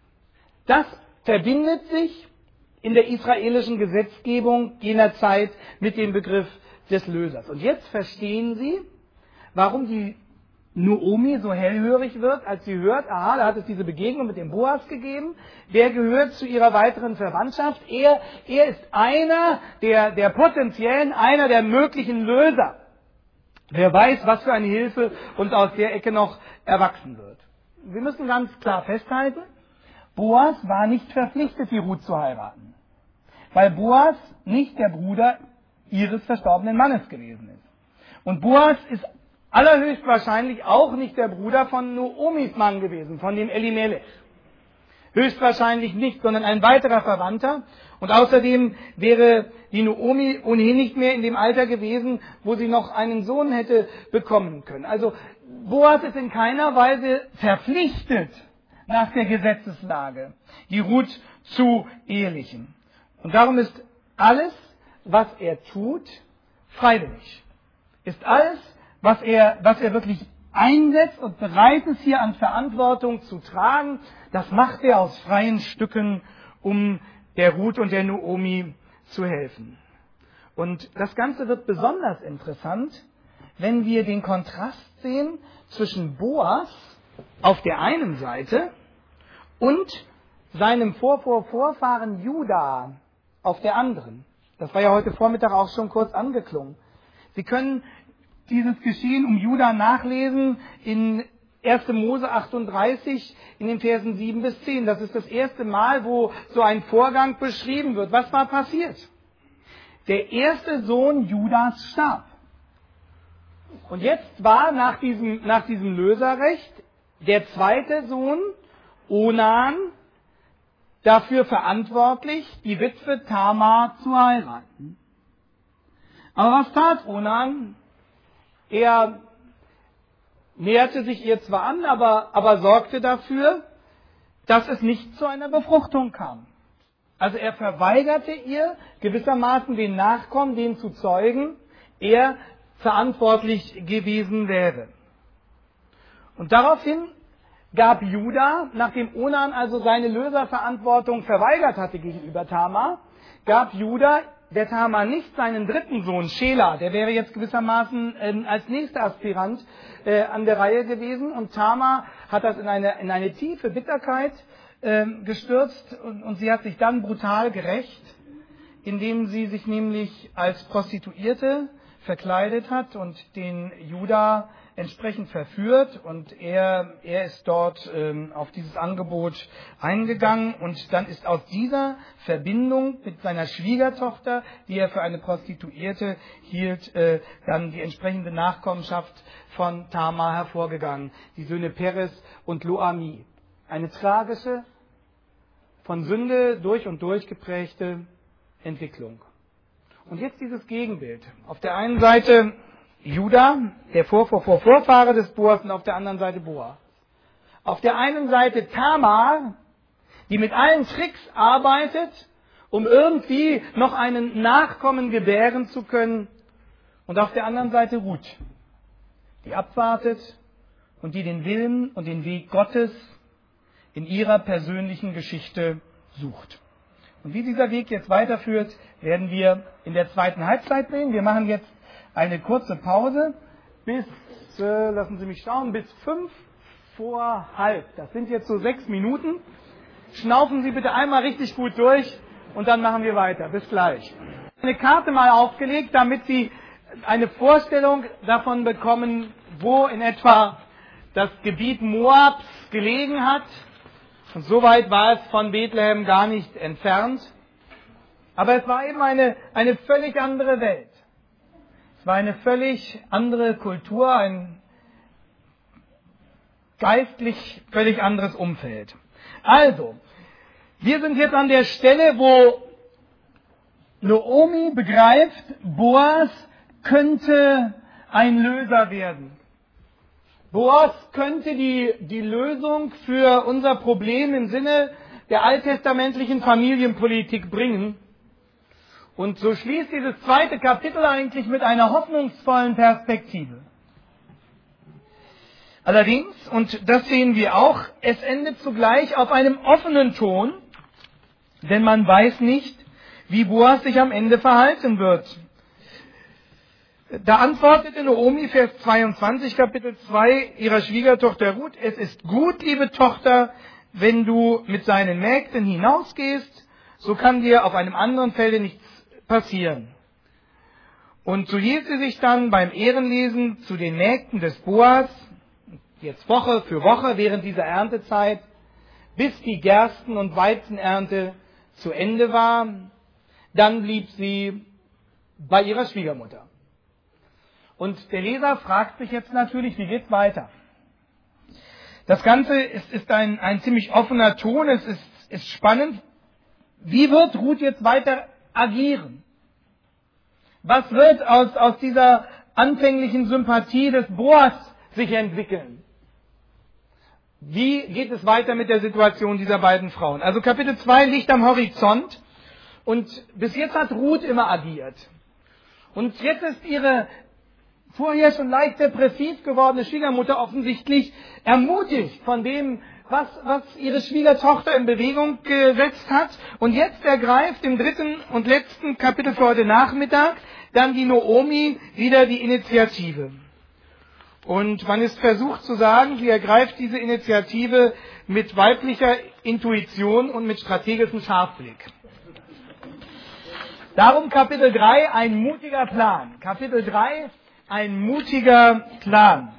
Das verbindet sich in der israelischen Gesetzgebung jener Zeit mit dem Begriff des Lösers. Und jetzt verstehen Sie, warum die Naomi so hellhörig wird, als sie hört, aha, da hat es diese Begegnung mit dem Boas gegeben, der gehört zu ihrer weiteren Verwandtschaft, er ist einer der potenziellen, einer der möglichen Löser. Wer weiß, was für eine Hilfe uns aus der Ecke noch erwachsen wird. Wir müssen ganz klar festhalten, Boas war nicht verpflichtet, die Ruth zu heiraten, weil Boas nicht der Bruder ihres verstorbenen Mannes gewesen ist. Und Boas ist allerhöchstwahrscheinlich auch nicht der Bruder von Naomis Mann gewesen, von dem Elimelech. Höchstwahrscheinlich nicht, sondern ein weiterer Verwandter. Und außerdem wäre die Naomi ohnehin nicht mehr in dem Alter gewesen, wo sie noch einen Sohn hätte bekommen können. Also Boas ist in keiner Weise verpflichtet, nach der Gesetzeslage die Ruth zu ehelichen. Und darum ist alles, was er tut, freiwillig. Ist alles, was er wirklich einsetzt und bereit ist, hier an Verantwortung zu tragen, das macht er aus freien Stücken, um der Ruth und der Naomi zu helfen. Und das Ganze wird besonders interessant, wenn wir den Kontrast sehen zwischen Boas auf der einen Seite und seinem Vorfahren Juda auf der anderen. Das war ja heute Vormittag auch schon kurz angeklungen. Sie können dieses Geschehen um Juda nachlesen in 1. Mose 38 in den Versen 7 bis 10. Das ist das erste Mal, wo so ein Vorgang beschrieben wird. Was war passiert? Der erste Sohn Judas starb. Und jetzt war nach diesem Löserrecht der zweite Sohn Onan dafür verantwortlich, die Witwe Tamar zu heiraten. Aber was tat Onan? Er näherte sich ihr zwar an, aber sorgte dafür, dass es nicht zu einer Befruchtung kam. Also er verweigerte ihr gewissermaßen den Nachkommen, den zu zeugen, er verantwortlich gewesen wäre. Und daraufhin gab Juda, nachdem Onan also seine Löserverantwortung verweigert hatte gegenüber Tamar, gab Juda der Tamar nicht seinen dritten Sohn, Schela, der wäre jetzt gewissermaßen als nächster Aspirant an der Reihe gewesen. Und Tamar hat das in eine tiefe Bitterkeit gestürzt und sie hat sich dann brutal gerächt, indem sie sich nämlich als Prostituierte verkleidet hat und den Juda entsprechend verführt, und er ist dort auf dieses Angebot eingegangen, und dann ist aus dieser Verbindung mit seiner Schwiegertochter, die er für eine Prostituierte hielt, dann die entsprechende Nachkommenschaft von Tamar hervorgegangen, die Söhne Peres und Loami. Eine tragische, von Sünde durch und durch geprägte Entwicklung. Und jetzt dieses Gegenbild. Auf der einen Seite Juda, der Vorfahre des Boas, und auf der anderen Seite Boas. Auf der einen Seite Tamar, die mit allen Tricks arbeitet, um irgendwie noch einen Nachkommen gebären zu können. Und auf der anderen Seite Ruth, die abwartet und die den Willen und den Weg Gottes in ihrer persönlichen Geschichte sucht. Und wie dieser Weg jetzt weiterführt, werden wir in der zweiten Halbzeit sehen. Wir machen jetzt eine kurze Pause bis, lassen Sie mich schauen, bis 5:05. Das sind jetzt so 6 Minuten. Schnaufen Sie bitte einmal richtig gut durch und dann machen wir weiter. Bis gleich. Eine Karte mal aufgelegt, damit Sie eine Vorstellung davon bekommen, wo in etwa das Gebiet Moabs gelegen hat. Und so weit war es von Bethlehem gar nicht entfernt. Aber es war eben eine völlig andere Welt. Es war eine völlig andere Kultur, ein geistlich völlig anderes Umfeld. Also, wir sind jetzt an der Stelle, wo Naomi begreift, Boas könnte ein Löser werden. Boas könnte die Lösung für unser Problem im Sinne der alttestamentlichen Familienpolitik bringen. Und so schließt dieses zweite Kapitel eigentlich mit einer hoffnungsvollen Perspektive. Allerdings, und das sehen wir auch, es endet zugleich auf einem offenen Ton, denn man weiß nicht, wie Boas sich am Ende verhalten wird. Da antwortete Naomi, Vers 22, Kapitel 2, ihrer Schwiegertochter Ruth: Es ist gut, liebe Tochter, wenn du mit seinen Mägden hinausgehst, so kann dir auf einem anderen Felde nichts passieren. Und so hielt sie sich dann beim Ehrenlesen zu den Mägden des Boas, jetzt Woche für Woche während dieser Erntezeit, bis die Gersten- und Weizenernte zu Ende war. Dann blieb sie bei ihrer Schwiegermutter. Und der Leser fragt sich jetzt natürlich, wie geht's weiter? Das Ganze ist ein ziemlich offener Ton, es ist spannend. Wie wird Ruth jetzt weiter agieren? Was wird aus dieser anfänglichen Sympathie des Boas sich entwickeln? Wie geht es weiter mit der Situation dieser beiden Frauen? Also Kapitel 2 liegt am Horizont und bis jetzt hat Ruth immer agiert. Und jetzt ist ihre vorher schon leicht depressiv gewordene Schwiegermutter offensichtlich ermutigt von dem, was ihre Schwiegertochter in Bewegung gesetzt hat. Und jetzt ergreift im dritten und letzten Kapitel für heute Nachmittag dann die Naomi wieder die Initiative. Und man ist versucht zu sagen, sie ergreift diese Initiative mit weiblicher Intuition und mit strategischem Scharfblick. Darum Kapitel 3, ein mutiger Plan. Kapitel 3, ein mutiger Plan.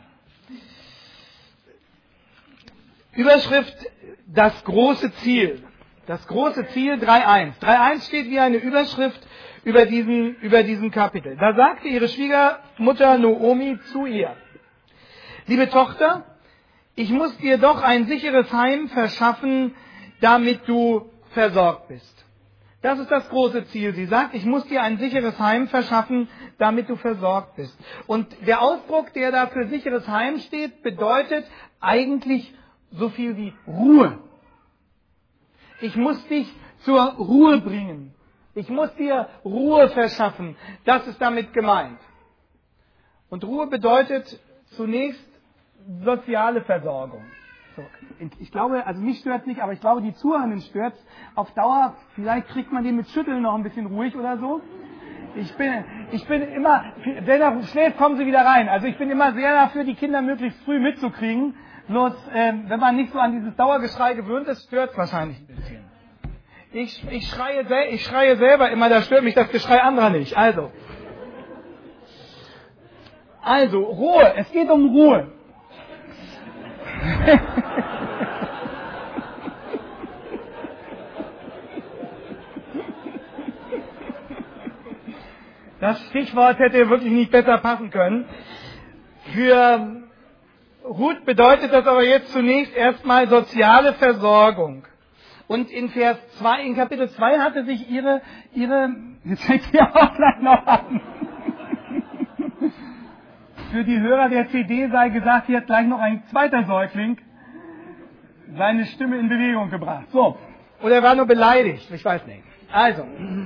Überschrift: Das große Ziel. Das große Ziel 3.1. 3.1 steht wie eine Überschrift über diesen Kapitel. Da sagte ihre Schwiegermutter Naomi zu ihr: Liebe Tochter, ich muss dir doch ein sicheres Heim verschaffen, damit du versorgt bist. Das ist das große Ziel. Sie sagt, ich muss dir ein sicheres Heim verschaffen, damit du versorgt bist. Und der Ausdruck, der da für sicheres Heim steht, bedeutet eigentlich so viel wie Ruhe. Ich muss dich zur Ruhe bringen. Ich muss dir Ruhe verschaffen. Das ist damit gemeint. Und Ruhe bedeutet zunächst soziale Versorgung. So, ich glaube, also mich stört es nicht, aber ich glaube, die Zuhörenden stört es auf Dauer. Vielleicht kriegt man den mit Schütteln noch ein bisschen ruhig oder so. Ich bin immer, wenn er schläft, kommen sie wieder rein. Also ich bin immer sehr dafür, die Kinder möglichst früh mitzukriegen. Bloß, wenn man nicht so an dieses Dauergeschrei gewöhnt ist, stört es wahrscheinlich ein bisschen. Ich schreie selber immer, da stört mich das Geschrei anderer nicht. Also, Ruhe. Es geht um Ruhe. Das Stichwort hätte wirklich nicht besser passen können. Für Ruth bedeutet das aber jetzt zunächst erstmal soziale Versorgung. Und in Kapitel 2 hatte sich ihre, jetzt fängt sie auch gleich noch an. Für die Hörer der CD sei gesagt, hier hat gleich noch ein zweiter Säugling seine Stimme in Bewegung gebracht. So. Oder er war nur beleidigt, ich weiß nicht. Also,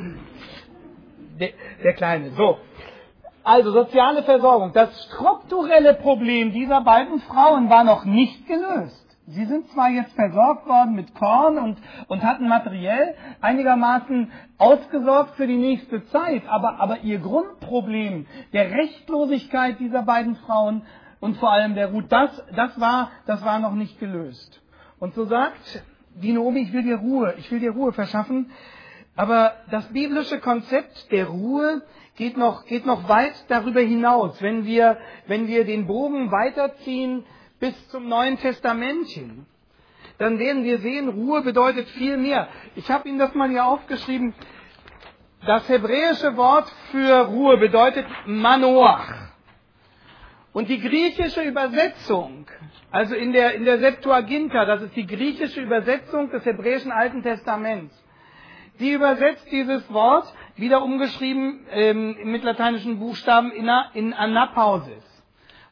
der Kleine. So. Also, soziale Versorgung. Das strukturelle Problem dieser beiden Frauen war noch nicht gelöst. Sie sind zwar jetzt versorgt worden mit Korn und hatten materiell einigermaßen ausgesorgt für die nächste Zeit, aber ihr Grundproblem der Rechtlosigkeit dieser beiden Frauen und vor allem der Ruth, das war noch nicht gelöst. Und so sagt die Naomi, ich will dir Ruhe verschaffen, aber das biblische Konzept der Ruhe geht noch weit darüber hinaus, wenn wir den Bogen weiterziehen bis zum Neuen Testament hin, dann werden wir sehen, Ruhe bedeutet viel mehr. Ich habe Ihnen das mal hier aufgeschrieben. Das hebräische Wort für Ruhe bedeutet Manoach. Und die griechische Übersetzung, also in der Septuaginta, das ist die griechische Übersetzung des hebräischen Alten Testaments, die übersetzt dieses Wort, wieder umgeschrieben mit lateinischen Buchstaben, in Anapausis.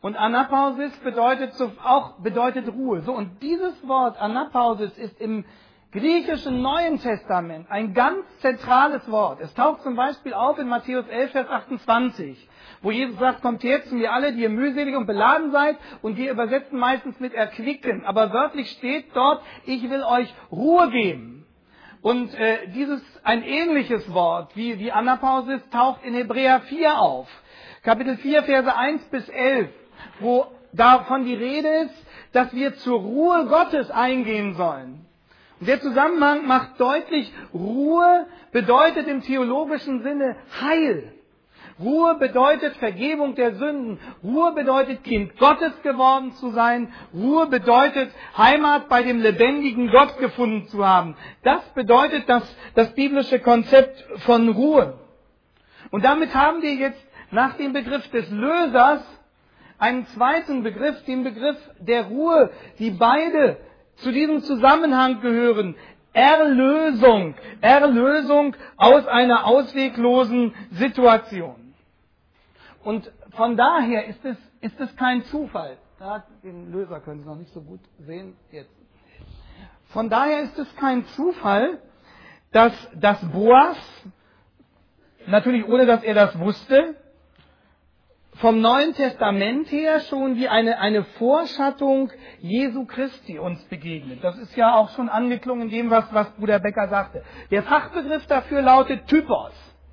Und Anapausis bedeutet Ruhe. So, und dieses Wort Anapausis ist im griechischen Neuen Testament ein ganz zentrales Wort. Es taucht zum Beispiel auf in Matthäus 11, Vers 28, wo Jesus sagt, kommt her zu mir alle, die ihr mühselig und beladen seid, und wir übersetzen meistens mit erquicken. Aber wörtlich steht dort, ich will euch Ruhe geben. Und ein ähnliches Wort wie Anapausis taucht in Hebräer 4 auf. Kapitel 4, Verse 1 bis 11, wo davon die Rede ist, dass wir zur Ruhe Gottes eingehen sollen. Und der Zusammenhang macht deutlich, Ruhe bedeutet im theologischen Sinne Heil. Ruhe bedeutet Vergebung der Sünden. Ruhe bedeutet, Kind Gottes geworden zu sein. Ruhe bedeutet, Heimat bei dem lebendigen Gott gefunden zu haben. Das bedeutet das biblische Konzept von Ruhe. Und damit haben wir jetzt nach dem Begriff des Lösers einen zweiten Begriff, den Begriff der Ruhe, die beide zu diesem Zusammenhang gehören. Erlösung. Erlösung aus einer ausweglosen Situation. Und von daher ist es kein Zufall. Ja, den Löser können Sie noch nicht so gut sehen jetzt. Von daher ist es kein Zufall, dass Boas, natürlich ohne dass er das wusste, vom Neuen Testament her schon wie eine Vorschattung Jesu Christi uns begegnet. Das ist ja auch schon angeklungen in dem, was Bruder Becker sagte. Der Fachbegriff dafür lautet Typos.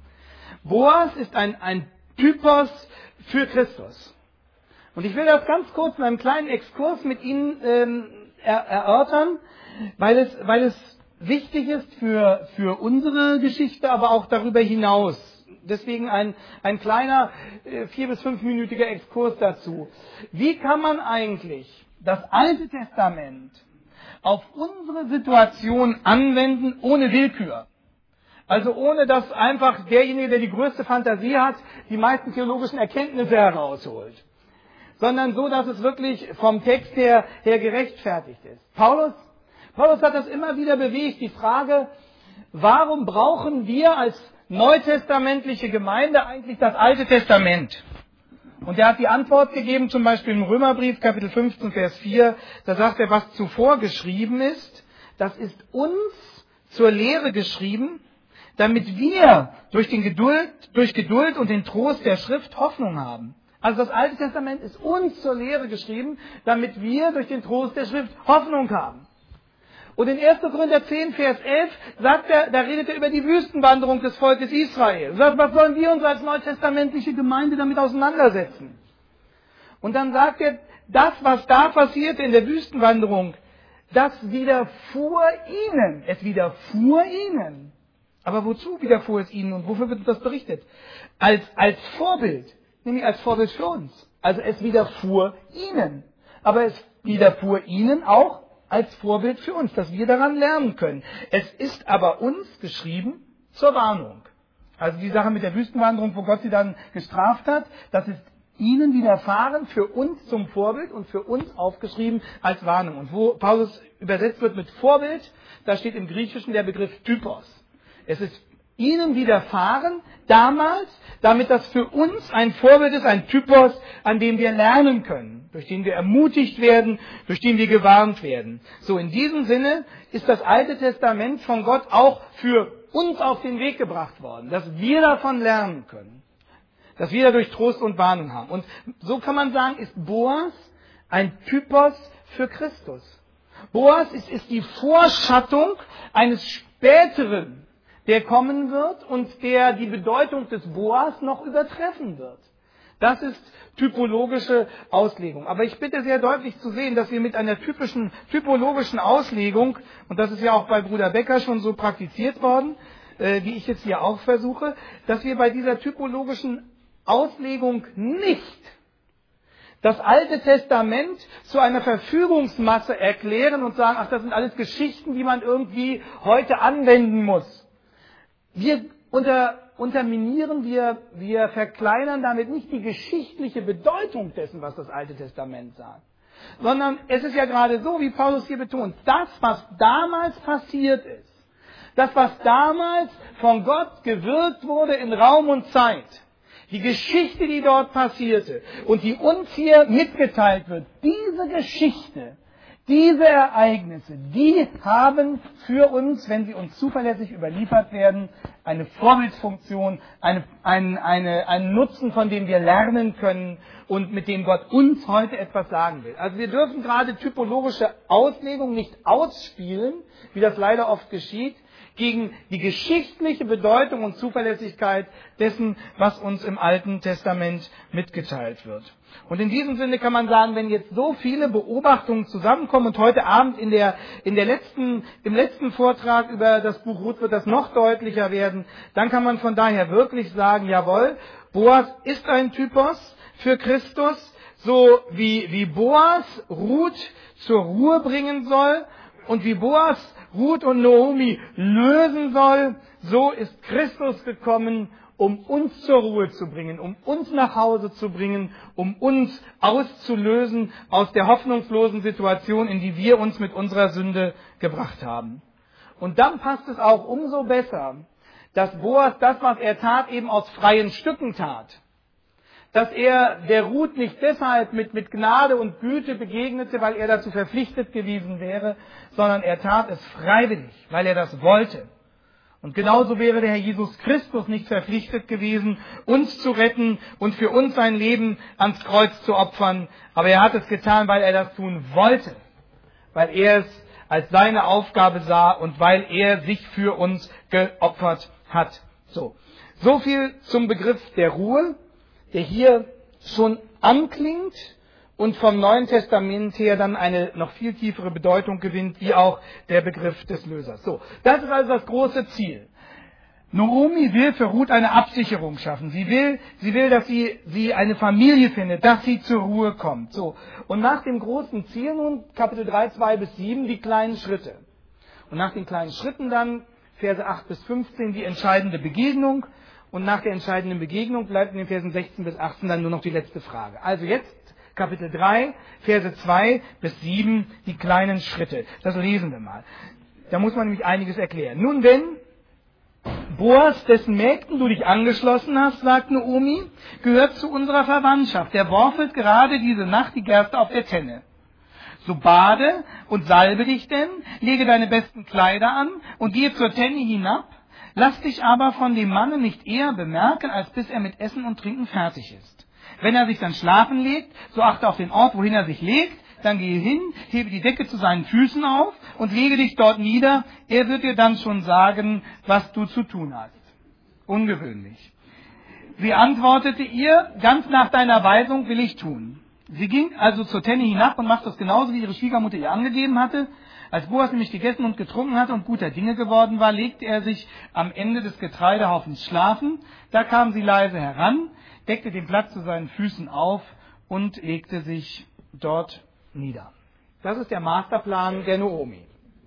Boas ist ein Typos für Christus. Und ich will das ganz kurz in einem kleinen Exkurs mit Ihnen erörtern, weil es wichtig ist für unsere Geschichte, aber auch darüber hinaus. Deswegen ein kleiner 4- bis 5-minütiger Exkurs dazu. Wie kann man eigentlich das Alte Testament auf unsere Situation anwenden ohne Willkür? Also ohne dass einfach derjenige, der die größte Fantasie hat, die meisten theologischen Erkenntnisse herausholt. Sondern so, dass es wirklich vom Text her gerechtfertigt ist. Paulus hat das immer wieder bewegt, die Frage, warum brauchen wir als neutestamentliche Gemeinde eigentlich das Alte Testament? Und er hat die Antwort gegeben, zum Beispiel im Römerbrief, Kapitel 15, Vers 4, da sagt er, was zuvor geschrieben ist, das ist uns zur Lehre geschrieben, damit wir durch Geduld und den Trost der Schrift Hoffnung haben. Also das Alte Testament ist uns zur Lehre geschrieben, damit wir durch den Trost der Schrift Hoffnung haben. Und in 1. Korinther 10, Vers 11 sagt er, da redet er über die Wüstenwanderung des Volkes Israel. Er sagt, was sollen wir uns als neutestamentliche Gemeinde damit auseinandersetzen? Und dann sagt er, das, was da passierte in der Wüstenwanderung, das widerfuhr ihnen. Es widerfuhr ihnen. Aber wozu widerfuhr es ihnen und wofür wird uns das berichtet? Als Vorbild, nämlich als Vorbild für uns. Also es widerfuhr ihnen. Aber es widerfuhr ihnen auch als Vorbild für uns, dass wir daran lernen können. Es ist aber uns geschrieben zur Warnung. Also die Sache mit der Wüstenwanderung, wo Gott sie dann gestraft hat, das ist ihnen widerfahren, für uns zum Vorbild und für uns aufgeschrieben als Warnung. Und wo Paulus übersetzt wird mit Vorbild, da steht im Griechischen der Begriff Typos. Es ist ihnen widerfahren damals, damit das für uns ein Vorbild ist, ein Typos, an dem wir lernen können, durch den wir ermutigt werden, durch den wir gewarnt werden. So, in diesem Sinne ist das Alte Testament von Gott auch für uns auf den Weg gebracht worden, dass wir davon lernen können, dass wir dadurch Trost und Warnung haben. Und so kann man sagen, ist Boas ein Typos für Christus. Boas ist die Vorschattung eines späteren, der kommen wird und der die Bedeutung des Boas noch übertreffen wird. Das ist typologische Auslegung. Aber ich bitte sehr deutlich zu sehen, dass wir mit einer typologischen Auslegung, und das ist ja auch bei Bruder Becker schon so praktiziert worden, wie ich jetzt hier auch versuche, dass wir bei dieser typologischen Auslegung nicht das Alte Testament zu einer Verfügungsmasse erklären und sagen, ach, das sind alles Geschichten, die man irgendwie heute anwenden muss. Wir unterminieren, wir verkleinern damit nicht die geschichtliche Bedeutung dessen, was das Alte Testament sagt. Sondern es ist ja gerade so, wie Paulus hier betont, das, was damals passiert ist, das, was damals von Gott gewirkt wurde in Raum und Zeit, Die Geschichte, die dort passierte und die uns hier mitgeteilt wird, diese Geschichte, diese Ereignisse, die haben für uns, wenn sie uns zuverlässig überliefert werden, eine Vorbildsfunktion, einen Nutzen, von dem wir lernen können und mit dem Gott uns heute etwas sagen will. Also wir dürfen gerade typologische Auslegung nicht ausspielen, wie das leider oft geschieht, gegen die geschichtliche Bedeutung und Zuverlässigkeit dessen, was uns im Alten Testament mitgeteilt wird. Und in diesem Sinne kann man sagen, wenn jetzt so viele Beobachtungen zusammenkommen und heute Abend im letzten Vortrag über das Buch Ruth wird das noch deutlicher werden, dann kann man von daher wirklich sagen, jawohl, Boas ist ein Typos für Christus, so wie Boas Ruth zur Ruhe bringen soll und wie Boas Ruth und Naomi lösen soll, so ist Christus gekommen, um uns zur Ruhe zu bringen, um uns nach Hause zu bringen, um uns auszulösen aus der hoffnungslosen Situation, in die wir uns mit unserer Sünde gebracht haben. Und dann passt es auch umso besser, dass Boas das, was er tat, eben aus freien Stücken tat. Dass er der Ruth nicht deshalb mit Gnade und Güte begegnete, weil er dazu verpflichtet gewesen wäre, sondern er tat es freiwillig, weil er das wollte. Und genauso wäre der Herr Jesus Christus nicht verpflichtet gewesen, uns zu retten und für uns sein Leben ans Kreuz zu opfern. Aber er hat es getan, weil er das tun wollte, weil er es als seine Aufgabe sah und weil er sich für uns geopfert hat. So viel zum Begriff der Ruhe, der hier schon anklingt und vom Neuen Testament her dann eine noch viel tiefere Bedeutung gewinnt, wie auch der Begriff des Lösers. Das ist also das große Ziel. Naomi will für Ruth eine Absicherung schaffen. Sie will, dass sie eine Familie findet, dass sie zur Ruhe kommt. Und nach dem großen Ziel nun, Kapitel 3, 2 bis 7, die kleinen Schritte. Und nach den kleinen Schritten dann, Verse 8 bis 15, die entscheidende Begegnung. Und nach der entscheidenden Begegnung bleibt in den Versen 16 bis 18 dann nur noch die letzte Frage. Also jetzt Kapitel 3, Verse 2 bis 7, die kleinen Schritte. Das lesen wir mal. Da muss man nämlich einiges erklären. Nun denn, Boas, dessen Mägden du dich angeschlossen hast, sagt Naomi, gehört zu unserer Verwandtschaft. Der worfelt gerade diese Nacht die Gerste auf der Tenne. So bade und salbe dich denn, lege deine besten Kleider an und gehe zur Tenne hinab. Lass dich aber von dem Manne nicht eher bemerken, als bis er mit Essen und Trinken fertig ist. Wenn er sich dann schlafen legt, so achte auf den Ort, wohin er sich legt, dann gehe hin, hebe die Decke zu seinen Füßen auf und lege dich dort nieder. Er wird dir dann schon sagen, was du zu tun hast. Ungewöhnlich. Sie antwortete ihr, ganz nach deiner Weisung will ich tun. Sie ging also zur Tenne hinab und machte es genauso, wie ihre Schwiegermutter ihr angegeben hatte. Als Boas nämlich gegessen und getrunken hatte und guter Dinge geworden war, legte er sich am Ende des Getreidehaufens schlafen. Da kam sie leise heran, deckte den Platz zu seinen Füßen auf und legte sich dort nieder. Das ist der Masterplan der Naomi.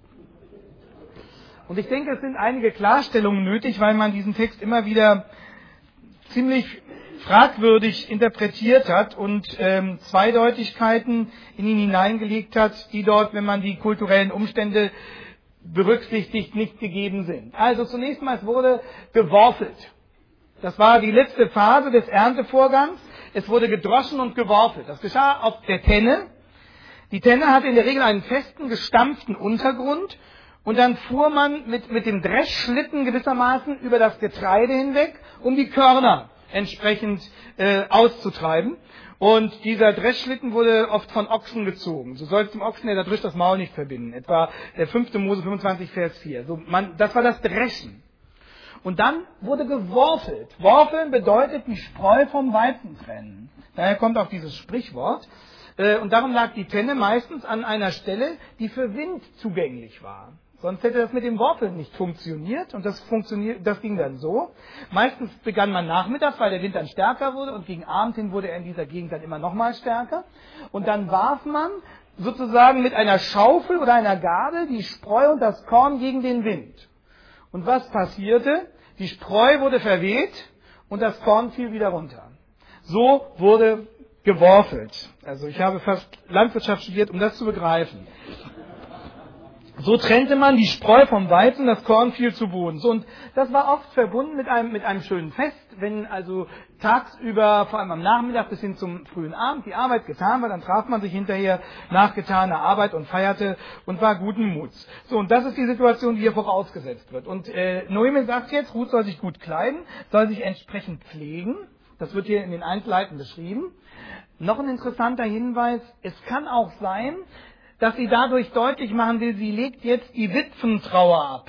Und ich denke, es sind einige Klarstellungen nötig, weil man diesen Text immer wieder ziemlich fragwürdig interpretiert hat und Zweideutigkeiten in ihn hineingelegt hat, die dort, wenn man die kulturellen Umstände berücksichtigt, nicht gegeben sind. Also zunächst mal, es wurde geworfelt. Das war die letzte Phase des Erntevorgangs. Es wurde gedroschen und geworfelt. Das geschah auf der Tenne. Die Tenne hatte in der Regel einen festen, gestampften Untergrund und dann fuhr man mit dem Dreschschlitten gewissermaßen über das Getreide hinweg, um die Körner entsprechend auszutreiben. Und dieser Dreschschlitten wurde oft von Ochsen gezogen. So soll es dem Ochsen, der da drischt, das Maul nicht verbinden. Etwa der 5. Mose 25, Vers 4. Das war das Dreschen. Und dann wurde geworfelt. Worfeln bedeutet die Spreu vom Weizen trennen. Daher kommt auch dieses Sprichwort. Und darum lag die Tenne meistens an einer Stelle, die für Wind zugänglich war. Sonst hätte das mit dem Worfeln nicht funktioniert. Und das ging dann so. Meistens begann man nachmittags, weil der Wind dann stärker wurde. Und gegen Abend hin wurde er in dieser Gegend dann immer noch mal stärker. Und dann warf man sozusagen mit einer Schaufel oder einer Gabel die Spreu und das Korn gegen den Wind. Und was passierte? Die Spreu wurde verweht und das Korn fiel wieder runter. So wurde geworfelt. Also ich habe fast Landwirtschaft studiert, um das zu begreifen. So trennte man die Spreu vom Weizen, das Korn fiel zu Boden. So, und das war oft verbunden mit einem schönen Fest, wenn also tagsüber, vor allem am Nachmittag bis hin zum frühen Abend, die Arbeit getan war, dann traf man sich hinterher nach getaner Arbeit und feierte und war guten Muts. So, und das ist die Situation, die hier vorausgesetzt wird. Und Noemi sagt jetzt, Ruth soll sich gut kleiden, soll sich entsprechend pflegen. Das wird hier in den Einzelheiten beschrieben. Noch ein interessanter Hinweis, es kann auch sein, dass sie dadurch deutlich machen will, sie legt jetzt die Witwentrauer ab.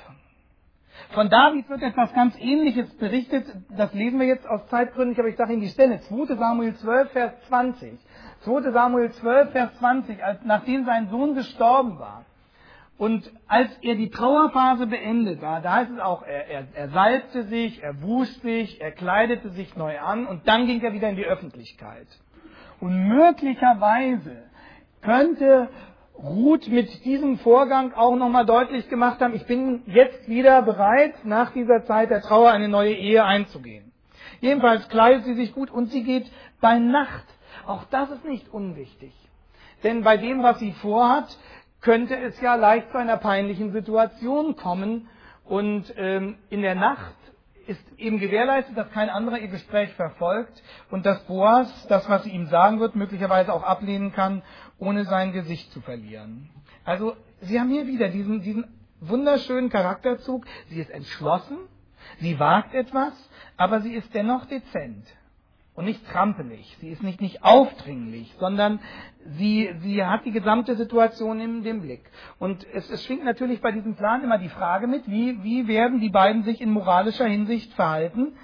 Von David wird etwas ganz Ähnliches berichtet, das lesen wir jetzt aus Zeitgründen, aber ich sage Ihnen die Stelle, 2. Samuel 12, Vers 20. 2. Samuel 12, Vers 20, nachdem sein Sohn gestorben war. Und als er die Trauerphase beendet war, da heißt es auch, er salbte sich, er wusch sich, er kleidete sich neu an und dann ging er wieder in die Öffentlichkeit. Und möglicherweise könnte Ruth mit diesem Vorgang auch nochmal deutlich gemacht haben, ich bin jetzt wieder bereit, nach dieser Zeit der Trauer eine neue Ehe einzugehen. Jedenfalls kleidet sie sich gut und sie geht bei Nacht. Auch das ist nicht unwichtig. Denn bei dem, was sie vorhat, könnte es ja leicht zu einer peinlichen Situation kommen. Und in der Nacht ist eben gewährleistet, dass kein anderer ihr Gespräch verfolgt und dass Boas das, was sie ihm sagen wird, möglicherweise auch ablehnen kann, ohne sein Gesicht zu verlieren. Also Sie haben hier wieder diesen wunderschönen Charakterzug. Sie ist entschlossen, sie wagt etwas, aber sie ist dennoch dezent und nicht trampelig. Sie ist nicht aufdringlich, sondern sie hat die gesamte Situation im Blick. Und es schwingt natürlich bei diesem Plan immer die Frage mit, wie werden die beiden sich in moralischer Hinsicht verhalten,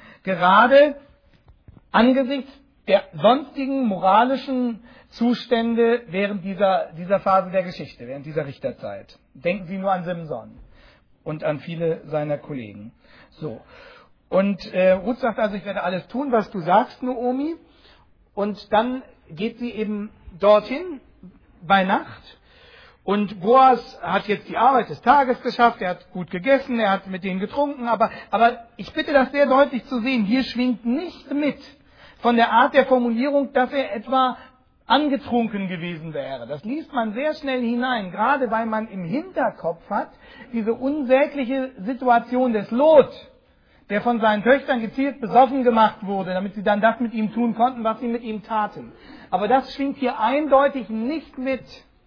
gerade angesichts der sonstigen moralischen Zustände während dieser Phase der Geschichte, während dieser Richterzeit. Denken Sie nur an Simson und an viele seiner Kollegen. So. Und Ruth sagt also, ich werde alles tun, was du sagst, Naomi. Und dann geht sie eben dorthin bei Nacht. Und Boas hat jetzt die Arbeit des Tages geschafft, er hat gut gegessen, er hat mit denen getrunken. Aber ich bitte das sehr deutlich zu sehen, hier schwingt nicht mit von der Art der Formulierung, dass er etwa angetrunken gewesen wäre. Das liest man sehr schnell hinein, gerade weil man im Hinterkopf hat, diese unsägliche Situation des Lot, der von seinen Töchtern gezielt besoffen gemacht wurde, damit sie dann das mit ihm tun konnten, was sie mit ihm taten. Aber das schwingt hier eindeutig nicht mit.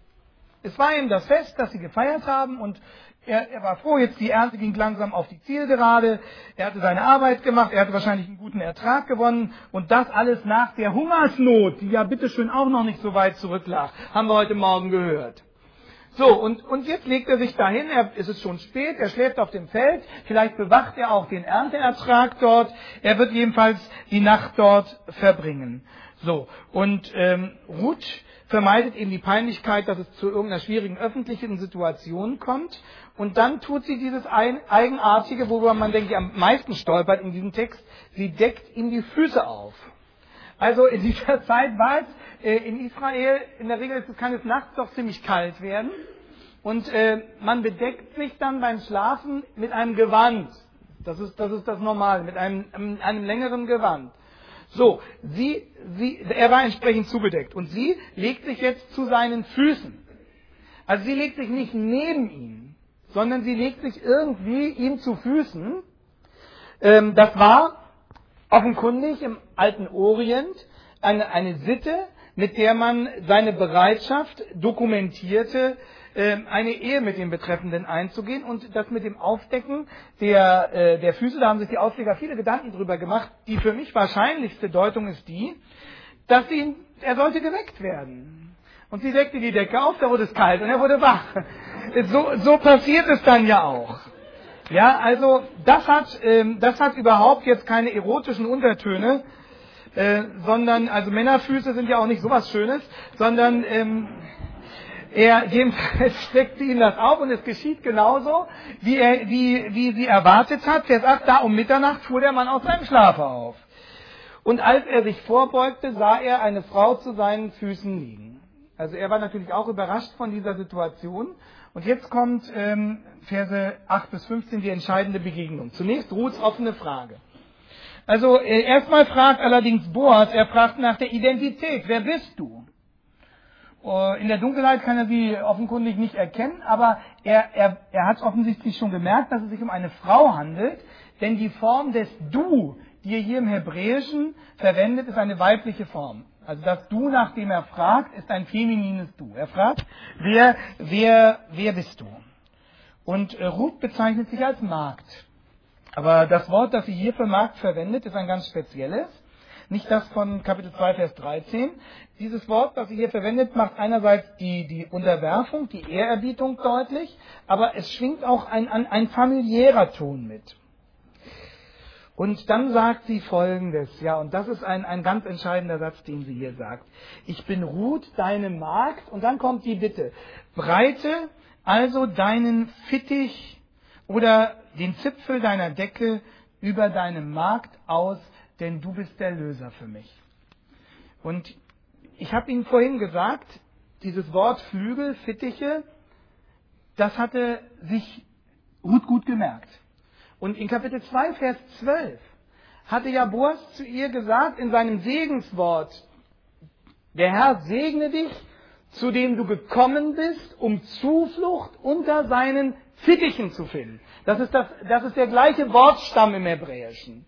Es war eben das Fest, das sie gefeiert haben und er war froh, jetzt die Ernte ging langsam auf die Zielgerade, er hatte seine Arbeit gemacht, er hatte wahrscheinlich einen guten Ertrag gewonnen und das alles nach der Hungersnot, die ja bitteschön auch noch nicht so weit zurücklag, haben wir heute Morgen gehört. So, und jetzt legt er sich dahin, es ist schon spät, er schläft auf dem Feld, vielleicht bewacht er auch den Ernteertrag dort, er wird jedenfalls die Nacht dort verbringen. So, und Ruth vermeidet eben die Peinlichkeit, dass es zu irgendeiner schwierigen öffentlichen Situation kommt. Und dann tut sie dieses Eigenartige, worüber man, denke ich, am meisten stolpert in diesem Text, sie deckt ihm die Füße auf. Also in dieser Zeit war es in Israel, in der Regel kann es nachts doch ziemlich kalt werden. Und man bedeckt sich dann beim Schlafen mit einem Gewand. Das ist das Normale, mit einem längeren Gewand. So, er war entsprechend zugedeckt und sie legt sich jetzt zu seinen Füßen. Also sie legt sich nicht neben ihn, sondern sie legt sich irgendwie ihm zu Füßen. Das war offenkundig im alten Orient eine Sitte, mit der man seine Bereitschaft dokumentierte, eine Ehe mit dem Betreffenden einzugehen. Und das mit dem Aufdecken der Füße, da haben sich die Ausleger viele Gedanken drüber gemacht. Die für mich wahrscheinlichste Deutung ist die, dass er sollte geweckt werden. Und sie deckte die Decke auf, da wurde es kalt und er wurde wach. So passiert es dann ja auch. Ja, also das hat überhaupt jetzt keine erotischen Untertöne, sondern, also Männerfüße sind ja auch nicht sowas Schönes, sondern jedenfalls deckte ihm das auf und es geschieht genauso, wie sie erwartet hat. Vers 8, da um Mitternacht fuhr der Mann aus seinem Schlafe auf. Und als er sich vorbeugte, sah er eine Frau zu seinen Füßen liegen. Also er war natürlich auch überrascht von dieser Situation. Und jetzt kommt Verse 8 bis 15 die entscheidende Begegnung. Zunächst Ruths offene Frage. Also erstmal fragt allerdings Boas, er fragt nach der Identität. Wer bist du? In der Dunkelheit kann er sie offenkundig nicht erkennen, aber er hat offensichtlich schon gemerkt, dass es sich um eine Frau handelt, denn die Form des Du, die er hier im Hebräischen verwendet, ist eine weibliche Form. Also das Du, nach dem er fragt, ist ein feminines Du. Er fragt, wer bist du? Und Ruth bezeichnet sich als Magd. Aber das Wort, das sie hier für Magd verwendet, ist ein ganz spezielles. Nicht das von Kapitel 2, Vers 13. Dieses Wort, das sie hier verwendet, macht einerseits die Unterwerfung, die Ehrerbietung deutlich, aber es schwingt auch ein familiärer Ton mit. Und dann sagt sie Folgendes, ja, und das ist ein ganz entscheidender Satz, den sie hier sagt. Ich bin Ruth, deine Magd, und dann kommt die Bitte. Breite also deinen Fittich oder den Zipfel deiner Decke über deine Magd aus, denn du bist der Löser für mich. Und ich habe Ihnen vorhin gesagt, dieses Wort Flügel, Fittiche, das hatte sich Ruth gut gemerkt. Und in Kapitel 2, Vers 12 hatte ja Boas zu ihr gesagt in seinem Segenswort, der Herr segne dich, zu dem du gekommen bist, um Zuflucht unter seinen Fittichen zu finden. Das ist der gleiche Wortstamm im Hebräischen.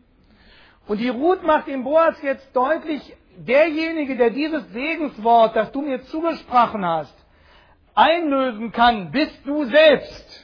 Und die Ruth macht dem Boas jetzt deutlich, derjenige, der dieses Segenswort, das du mir zugesprochen hast, einlösen kann, bist du selbst.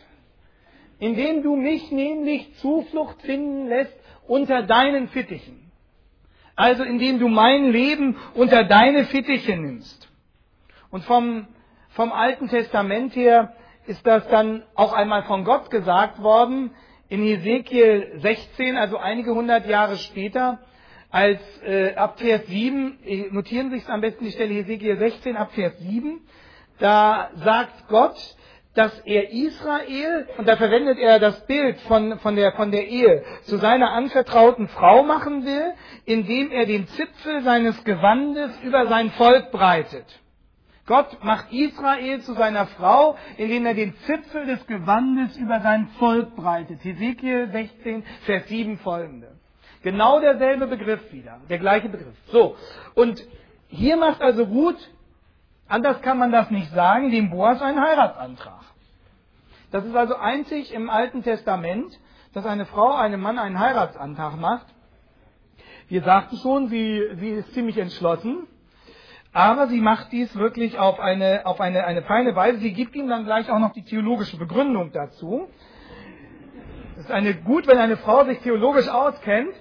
Indem du mich nämlich Zuflucht finden lässt unter deinen Fittichen. Also indem du mein Leben unter deine Fittiche nimmst. Und vom Alten Testament her ist das dann auch einmal von Gott gesagt worden, in Hesekiel 16, also einige hundert Jahre später, als ab Vers 7, notieren Sie sich am besten die Stelle Hesekiel 16 ab Vers 7, da sagt Gott, dass er Israel, und da verwendet er das Bild von der Ehe, zu seiner anvertrauten Frau machen will, indem er den Zipfel seines Gewandes über sein Volk breitet. Gott macht Israel zu seiner Frau, indem er den Zipfel des Gewandes über sein Volk breitet. Hesekiel 16, Vers 7 folgende. Genau derselbe Begriff wieder, der gleiche Begriff. So, und hier macht also Ruth, anders kann man das nicht sagen, dem Boas einen Heiratsantrag. Das ist also einzig im Alten Testament, dass eine Frau einem Mann einen Heiratsantrag macht. Wir sagten schon, sie ist ziemlich entschlossen, aber sie macht dies wirklich auf eine feine Weise. Sie gibt ihm dann gleich auch noch die theologische Begründung dazu. Es ist gut, wenn eine Frau sich theologisch auskennt.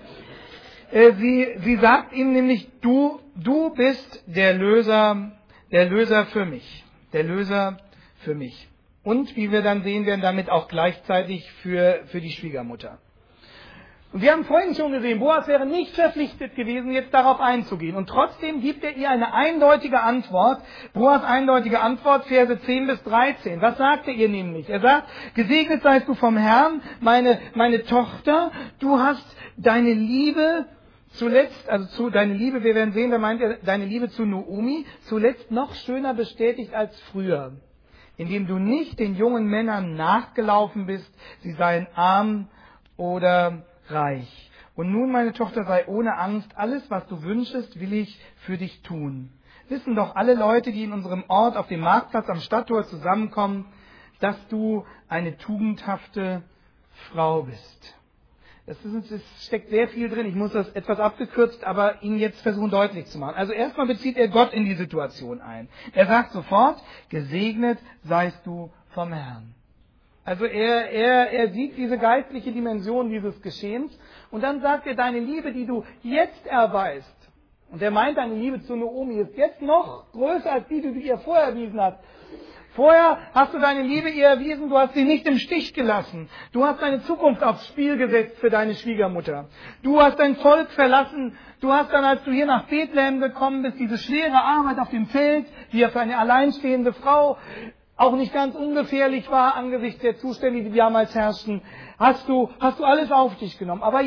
Sie sagt ihm nämlich, du bist der Löser für mich. Der Löser für mich. Und, wie wir dann sehen werden, damit auch gleichzeitig für die Schwiegermutter. Und wir haben vorhin schon gesehen, Boas wäre nicht verpflichtet gewesen, jetzt darauf einzugehen. Und trotzdem gibt er ihr eine eindeutige Antwort. Boas eindeutige Antwort, Verse 10 bis 13. Was sagt er ihr nämlich? Er sagt, gesegnet seist du vom Herrn, meine Tochter, du hast deine Liebe zuletzt, deine Liebe, wir werden sehen, da meint er deine Liebe zu Naomi, zuletzt noch schöner bestätigt als früher. Indem du nicht den jungen Männern nachgelaufen bist, sie seien arm oder reich. Und nun, meine Tochter, sei ohne Angst, alles, was du wünschest, will ich für dich tun. Wissen doch alle Leute, die in unserem Ort auf dem Marktplatz am Stadttor zusammenkommen, dass du eine tugendhafte Frau bist. Es steckt sehr viel drin. Ich muss das etwas abgekürzt, aber Ihnen jetzt versuchen deutlich zu machen. Also erstmal bezieht er Gott in die Situation ein. Er sagt sofort, gesegnet seist du vom Herrn. Also er sieht diese geistliche Dimension dieses Geschehens und dann sagt er, deine Liebe, die du jetzt erweist, und er meint, deine Liebe zu Naomi ist jetzt noch größer als die du ihr vorher erwiesen hast. Vorher hast du deine Liebe ihr erwiesen, du hast sie nicht im Stich gelassen. Du hast deine Zukunft aufs Spiel gesetzt für deine Schwiegermutter. Du hast dein Volk verlassen. Du hast dann, als du hier nach Bethlehem gekommen bist, diese schwere Arbeit auf dem Feld, die ja für eine alleinstehende Frau auch nicht ganz ungefährlich war angesichts der Zustände, die damals herrschten, hast du alles auf dich genommen. Aber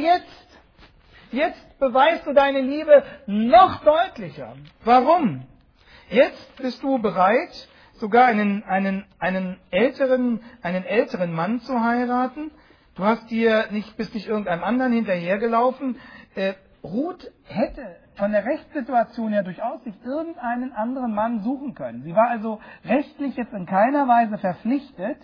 jetzt beweist du deine Liebe noch deutlicher. Warum? Jetzt bist du bereit, sogar einen älteren Mann zu heiraten. Du bist nicht irgendeinem anderen hinterhergelaufen. Ruth hätte von der Rechtssituation her durchaus sich irgendeinen anderen Mann suchen können. Sie war also rechtlich jetzt in keiner Weise verpflichtet,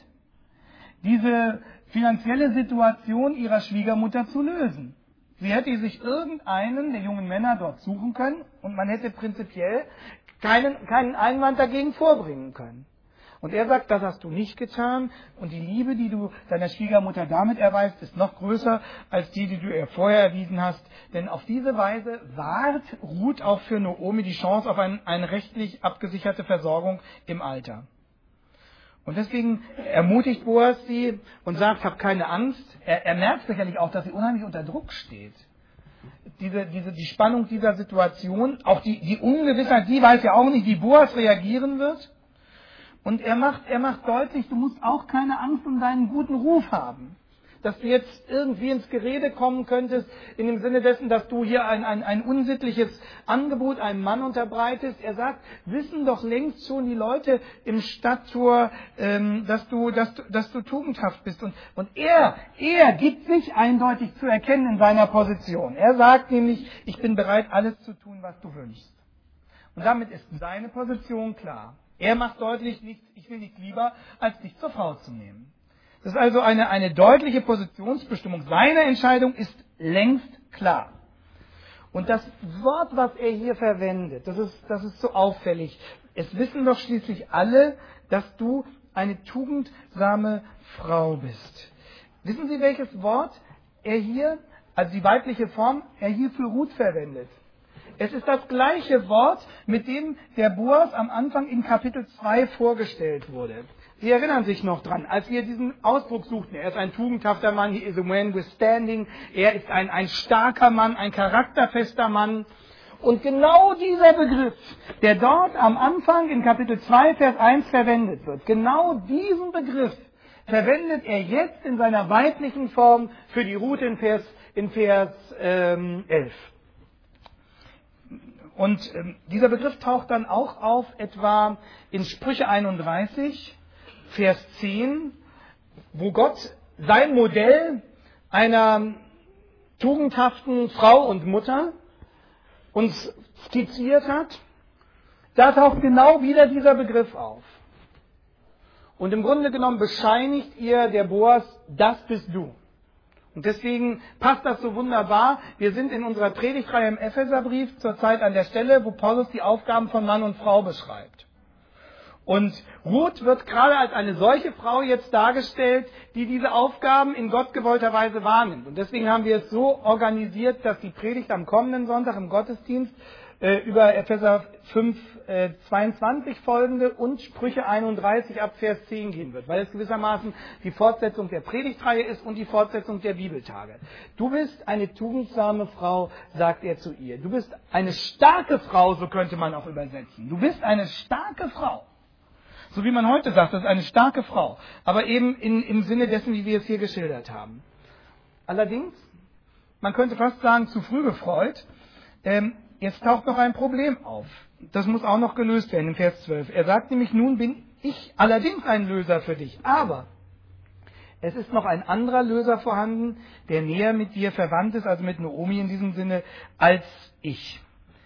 diese finanzielle Situation ihrer Schwiegermutter zu lösen. Sie hätte sich irgendeinen der jungen Männer dort suchen können und man hätte prinzipiell keinen Einwand dagegen vorbringen können. Und er sagt, das hast du nicht getan und die Liebe, die du deiner Schwiegermutter damit erweist, ist noch größer als die du ihr vorher erwiesen hast. Denn auf diese Weise wahrt Ruth auch für Naomi die Chance auf eine rechtlich abgesicherte Versorgung im Alter. Und deswegen ermutigt Boas sie und sagt, hab keine Angst. Er merkt sicherlich auch, dass sie unheimlich unter Druck steht. Die Spannung dieser Situation, auch die Ungewissheit, sie weiß ja auch nicht, wie Boas reagieren wird. Und er macht deutlich, du musst auch keine Angst um deinen guten Ruf haben. Dass du jetzt irgendwie ins Gerede kommen könntest, in dem Sinne dessen, dass du hier ein unsittliches Angebot einem Mann unterbreitest. Er sagt, wissen doch längst schon die Leute im Stadttor, dass du tugendhaft bist. Und er gibt sich eindeutig zu erkennen in seiner Position. Er sagt nämlich, ich bin bereit, alles zu tun, was du wünschst. Und damit ist seine Position klar. Er macht deutlich, ich will nichts lieber, als dich zur Frau zu nehmen. Das ist also eine deutliche Positionsbestimmung. Seine Entscheidung ist längst klar. Und das Wort, was er hier verwendet, das ist so auffällig. Es wissen doch schließlich alle, dass du eine tugendsame Frau bist. Wissen Sie, welches Wort er hier, also die weibliche Form, er hier für Ruth verwendet? Es ist das gleiche Wort, mit dem der Boas am Anfang in Kapitel 2 vorgestellt wurde. Sie erinnern sich noch dran, als wir diesen Ausdruck suchten. Er ist ein tugendhafter Mann, he is a man with standing. Er ist ein starker Mann, ein charakterfester Mann. Und genau dieser Begriff, der dort am Anfang in Kapitel 2, Vers 1 verwendet wird, genau diesen Begriff verwendet er jetzt in seiner weiblichen Form für die Ruth in Vers 11. Und dieser Begriff taucht dann auch auf etwa in Sprüche 31, Vers 10, wo Gott sein Modell einer tugendhaften Frau und Mutter uns skizziert hat. Da taucht genau wieder dieser Begriff auf. Und im Grunde genommen bescheinigt ihr der Boas, das bist du. Und deswegen passt das so wunderbar. Wir sind in unserer Predigtreihe im Epheserbrief zurzeit an der Stelle, wo Paulus die Aufgaben von Mann und Frau beschreibt. Und Ruth wird gerade als eine solche Frau jetzt dargestellt, die diese Aufgaben in Gott gewollter Weise wahrnimmt. Und deswegen haben wir es so organisiert, dass die Predigt am kommenden Sonntag im Gottesdienst über Epheser 5, 22 folgende und Sprüche 31 ab Vers 10 gehen wird, weil es gewissermaßen die Fortsetzung der Predigtreihe ist und die Fortsetzung der Bibeltage. Du bist eine tugendsame Frau, sagt er zu ihr. Du bist eine starke Frau, so könnte man auch übersetzen. Du bist eine starke Frau. So wie man heute sagt, das ist eine starke Frau. Aber eben im Sinne dessen, wie wir es hier geschildert haben. Allerdings, man könnte fast sagen, zu früh gefreut, jetzt taucht noch ein Problem auf. Das muss auch noch gelöst werden, im Vers 12. Er sagt nämlich, nun bin ich allerdings ein Löser für dich. Aber es ist noch ein anderer Löser vorhanden, der näher mit dir verwandt ist, also mit Naomi in diesem Sinne, als ich.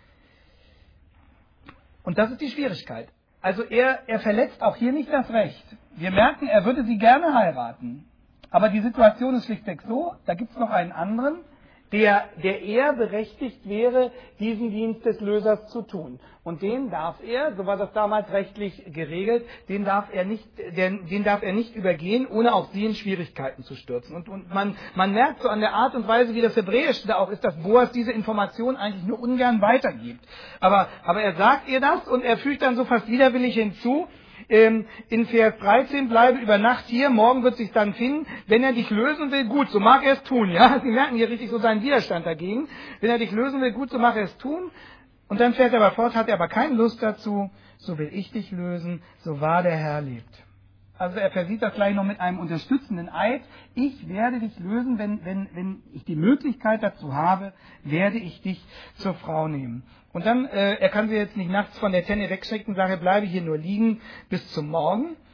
Und das ist die Schwierigkeit. Also er verletzt auch hier nicht das Recht. Wir merken, er würde sie gerne heiraten. Aber die Situation ist schlichtweg so, da gibt es noch einen anderen, der eher berechtigt wäre, diesen Dienst des Lösers zu tun. Und den darf er, so war das damals rechtlich geregelt, den darf er nicht übergehen, ohne auch sie in Schwierigkeiten zu stürzen. Und man merkt so an der Art und Weise, wie das Hebräische da auch ist, dass Boas diese Information eigentlich nur ungern weitergibt. Aber er sagt ihr das und er fügt dann so fast widerwillig hinzu, in Vers 13, bleibe über Nacht hier, morgen wird sich dann finden, wenn er dich lösen will, gut, so mag er es tun, ja, Sie merken hier richtig so seinen Widerstand dagegen, wenn er dich lösen will, gut, so mag er es tun, und dann fährt er aber fort, hat er aber keine Lust dazu, so will ich dich lösen, so wahr der Herr lebt. Also er versieht das gleich noch mit einem unterstützenden Eid, ich werde dich lösen, wenn ich die Möglichkeit dazu habe, werde ich dich zur Frau nehmen. Und dann, er kann sie jetzt nicht nachts von der Tenne wegschicken, sage, bleibe hier nur liegen bis zum Morgen.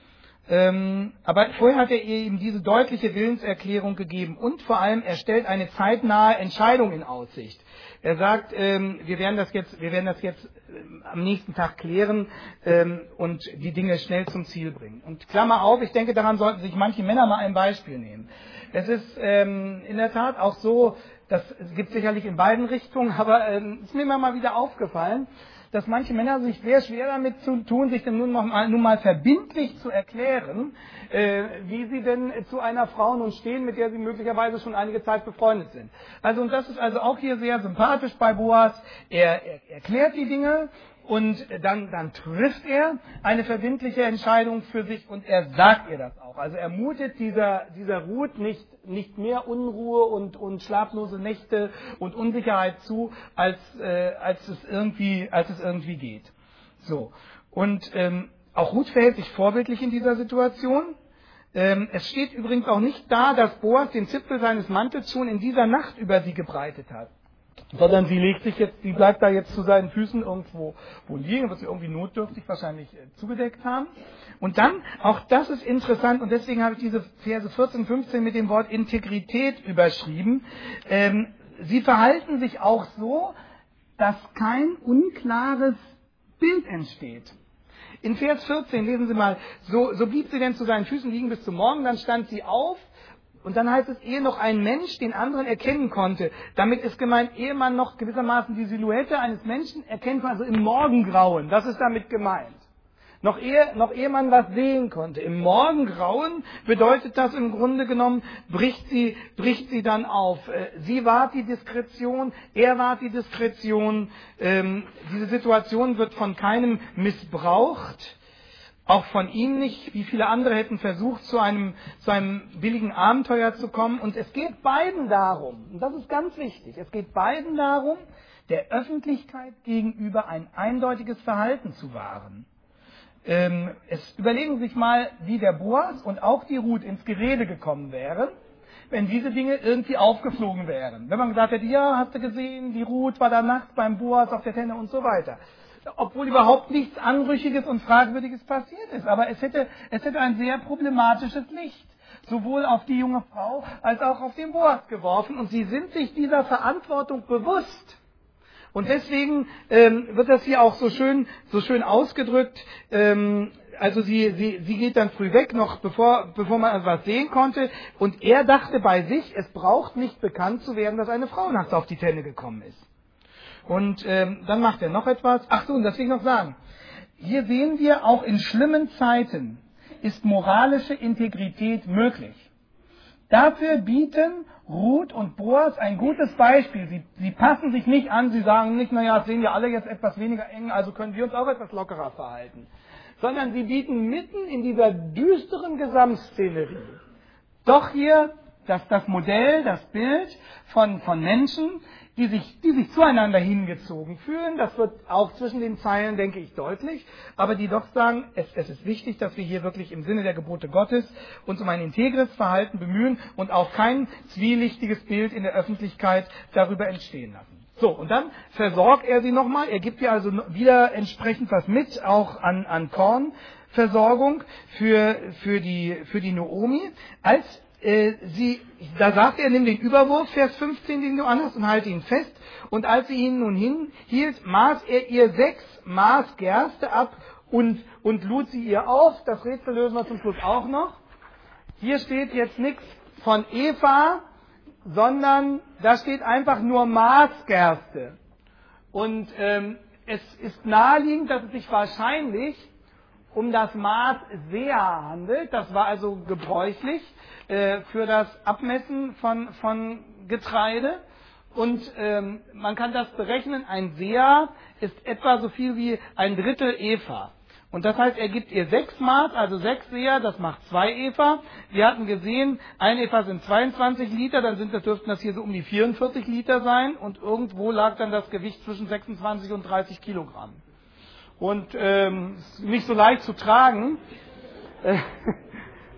Aber vorher hat er ihr eben diese deutliche Willenserklärung gegeben und vor allem, er stellt eine zeitnahe Entscheidung in Aussicht. Er sagt, wir werden das jetzt am nächsten Tag klären und die Dinge schnell zum Ziel bringen. Und Klammer auf, ich denke, daran sollten sich manche Männer mal ein Beispiel nehmen. Es ist in der Tat auch so, das gibt sicherlich in beiden Richtungen, aber ist mir immer mal wieder aufgefallen, dass manche Männer sich sehr schwer damit tun, sich denn nun mal verbindlich zu erklären, wie sie denn zu einer Frau nun stehen, mit der sie möglicherweise schon einige Zeit befreundet sind. Also, und das ist also auch hier sehr sympathisch bei Boas. Er erklärt die Dinge und dann trifft er eine verbindliche Entscheidung für sich und er sagt ihr das auch. Also er mutet dieser Ruth nicht mehr Unruhe und schlaflose Nächte und Unsicherheit zu, als es irgendwie geht. So. Und auch Ruth verhält sich vorbildlich in dieser Situation. Es steht übrigens auch nicht da, dass Boas den Zipfel seines Mantels schon in dieser Nacht über sie gebreitet hat. Sondern sie bleibt da jetzt zu seinen Füßen irgendwo liegen, wird sie irgendwie notdürftig wahrscheinlich zugedeckt haben. Und dann, auch das ist interessant, und deswegen habe ich diese Verse 14, 15 mit dem Wort Integrität überschrieben. Sie verhalten sich auch so, dass kein unklares Bild entsteht. In Vers 14 lesen Sie mal, so blieb sie denn zu seinen Füßen liegen bis zum Morgen, dann stand sie auf. Und dann heißt es, ehe noch ein Mensch den anderen erkennen konnte. Damit ist gemeint, ehe man noch gewissermaßen die Silhouette eines Menschen erkennt, also im Morgengrauen. Das ist damit gemeint. Noch ehe man was sehen konnte. Im Morgengrauen bedeutet das im Grunde genommen, bricht sie dann auf. Sie wahrt die Diskretion, er wahrt die Diskretion. Diese Situation wird von keinem missbraucht. Auch von ihm nicht, wie viele andere hätten versucht, zu einem billigen Abenteuer zu kommen. Und es geht beiden darum, und das ist ganz wichtig, es geht beiden darum, der Öffentlichkeit gegenüber ein eindeutiges Verhalten zu wahren. Überlegen Sie sich mal, wie der Boas und auch die Ruth ins Gerede gekommen wären, wenn diese Dinge irgendwie aufgeflogen wären. Wenn man gesagt hätte, ja, hast du gesehen, die Ruth war da nachts beim Boas auf der Tenne und so weiter. Obwohl überhaupt nichts Anrüchiges und Fragwürdiges passiert ist. Aber es hätte ein sehr problematisches Licht, sowohl auf die junge Frau als auch auf den Boas geworfen. Und sie sind sich dieser Verantwortung bewusst. Und deswegen wird das hier auch so schön ausgedrückt. Also sie geht dann früh weg, noch bevor man etwas sehen konnte. Und er dachte bei sich, es braucht nicht bekannt zu werden, dass eine Frau nachts auf die Tenne gekommen ist. Und dann macht er noch etwas. Ach so, und das will ich noch sagen. Hier sehen wir, auch in schlimmen Zeiten ist moralische Integrität möglich. Dafür bieten Ruth und Boas ein gutes Beispiel. Sie passen sich nicht an, sie sagen nicht, naja, sehen wir alle jetzt etwas weniger eng, also können wir uns auch etwas lockerer verhalten. Sondern sie bieten mitten in dieser düsteren Gesamtszenerie doch hier das Modell, das Bild von Menschen, die sich zueinander hingezogen fühlen. Das wird auch zwischen den Zeilen, denke ich, deutlich. Aber die doch sagen, es ist wichtig, dass wir hier wirklich im Sinne der Gebote Gottes uns um ein integres Verhalten bemühen und auch kein zwielichtiges Bild in der Öffentlichkeit darüber entstehen lassen. So, und dann versorgt er sie nochmal. Er gibt ihr also wieder entsprechend was mit, auch an Kornversorgung für die Noomi. Da sagt er, nimm den Überwurf, Vers 15, den du anhast, und halte ihn fest. Und als sie ihn nun hinhielt, maß er ihr 6 Maß Gerste ab und lud sie ihr auf. Das Rätsel lösen wir zum Schluss auch noch. Hier steht jetzt nichts von Eva, sondern da steht einfach nur Maßgerste. Und es ist naheliegend, dass es sich wahrscheinlich um das Maß Seah handelt. Das war also gebräuchlich für das Abmessen von Getreide. Und man kann das berechnen, ein Seah ist etwa so viel wie ein Drittel Epha. Und das heißt, er gibt ihr 6 Maß, also 6 Seah, das macht 2 Epha. Wir hatten gesehen, ein Epha sind 22 Liter, dann dürften das hier so um die 44 Liter sein. Und irgendwo lag dann das Gewicht zwischen 26 und 30 Kilogramm. Und nicht so leicht zu tragen.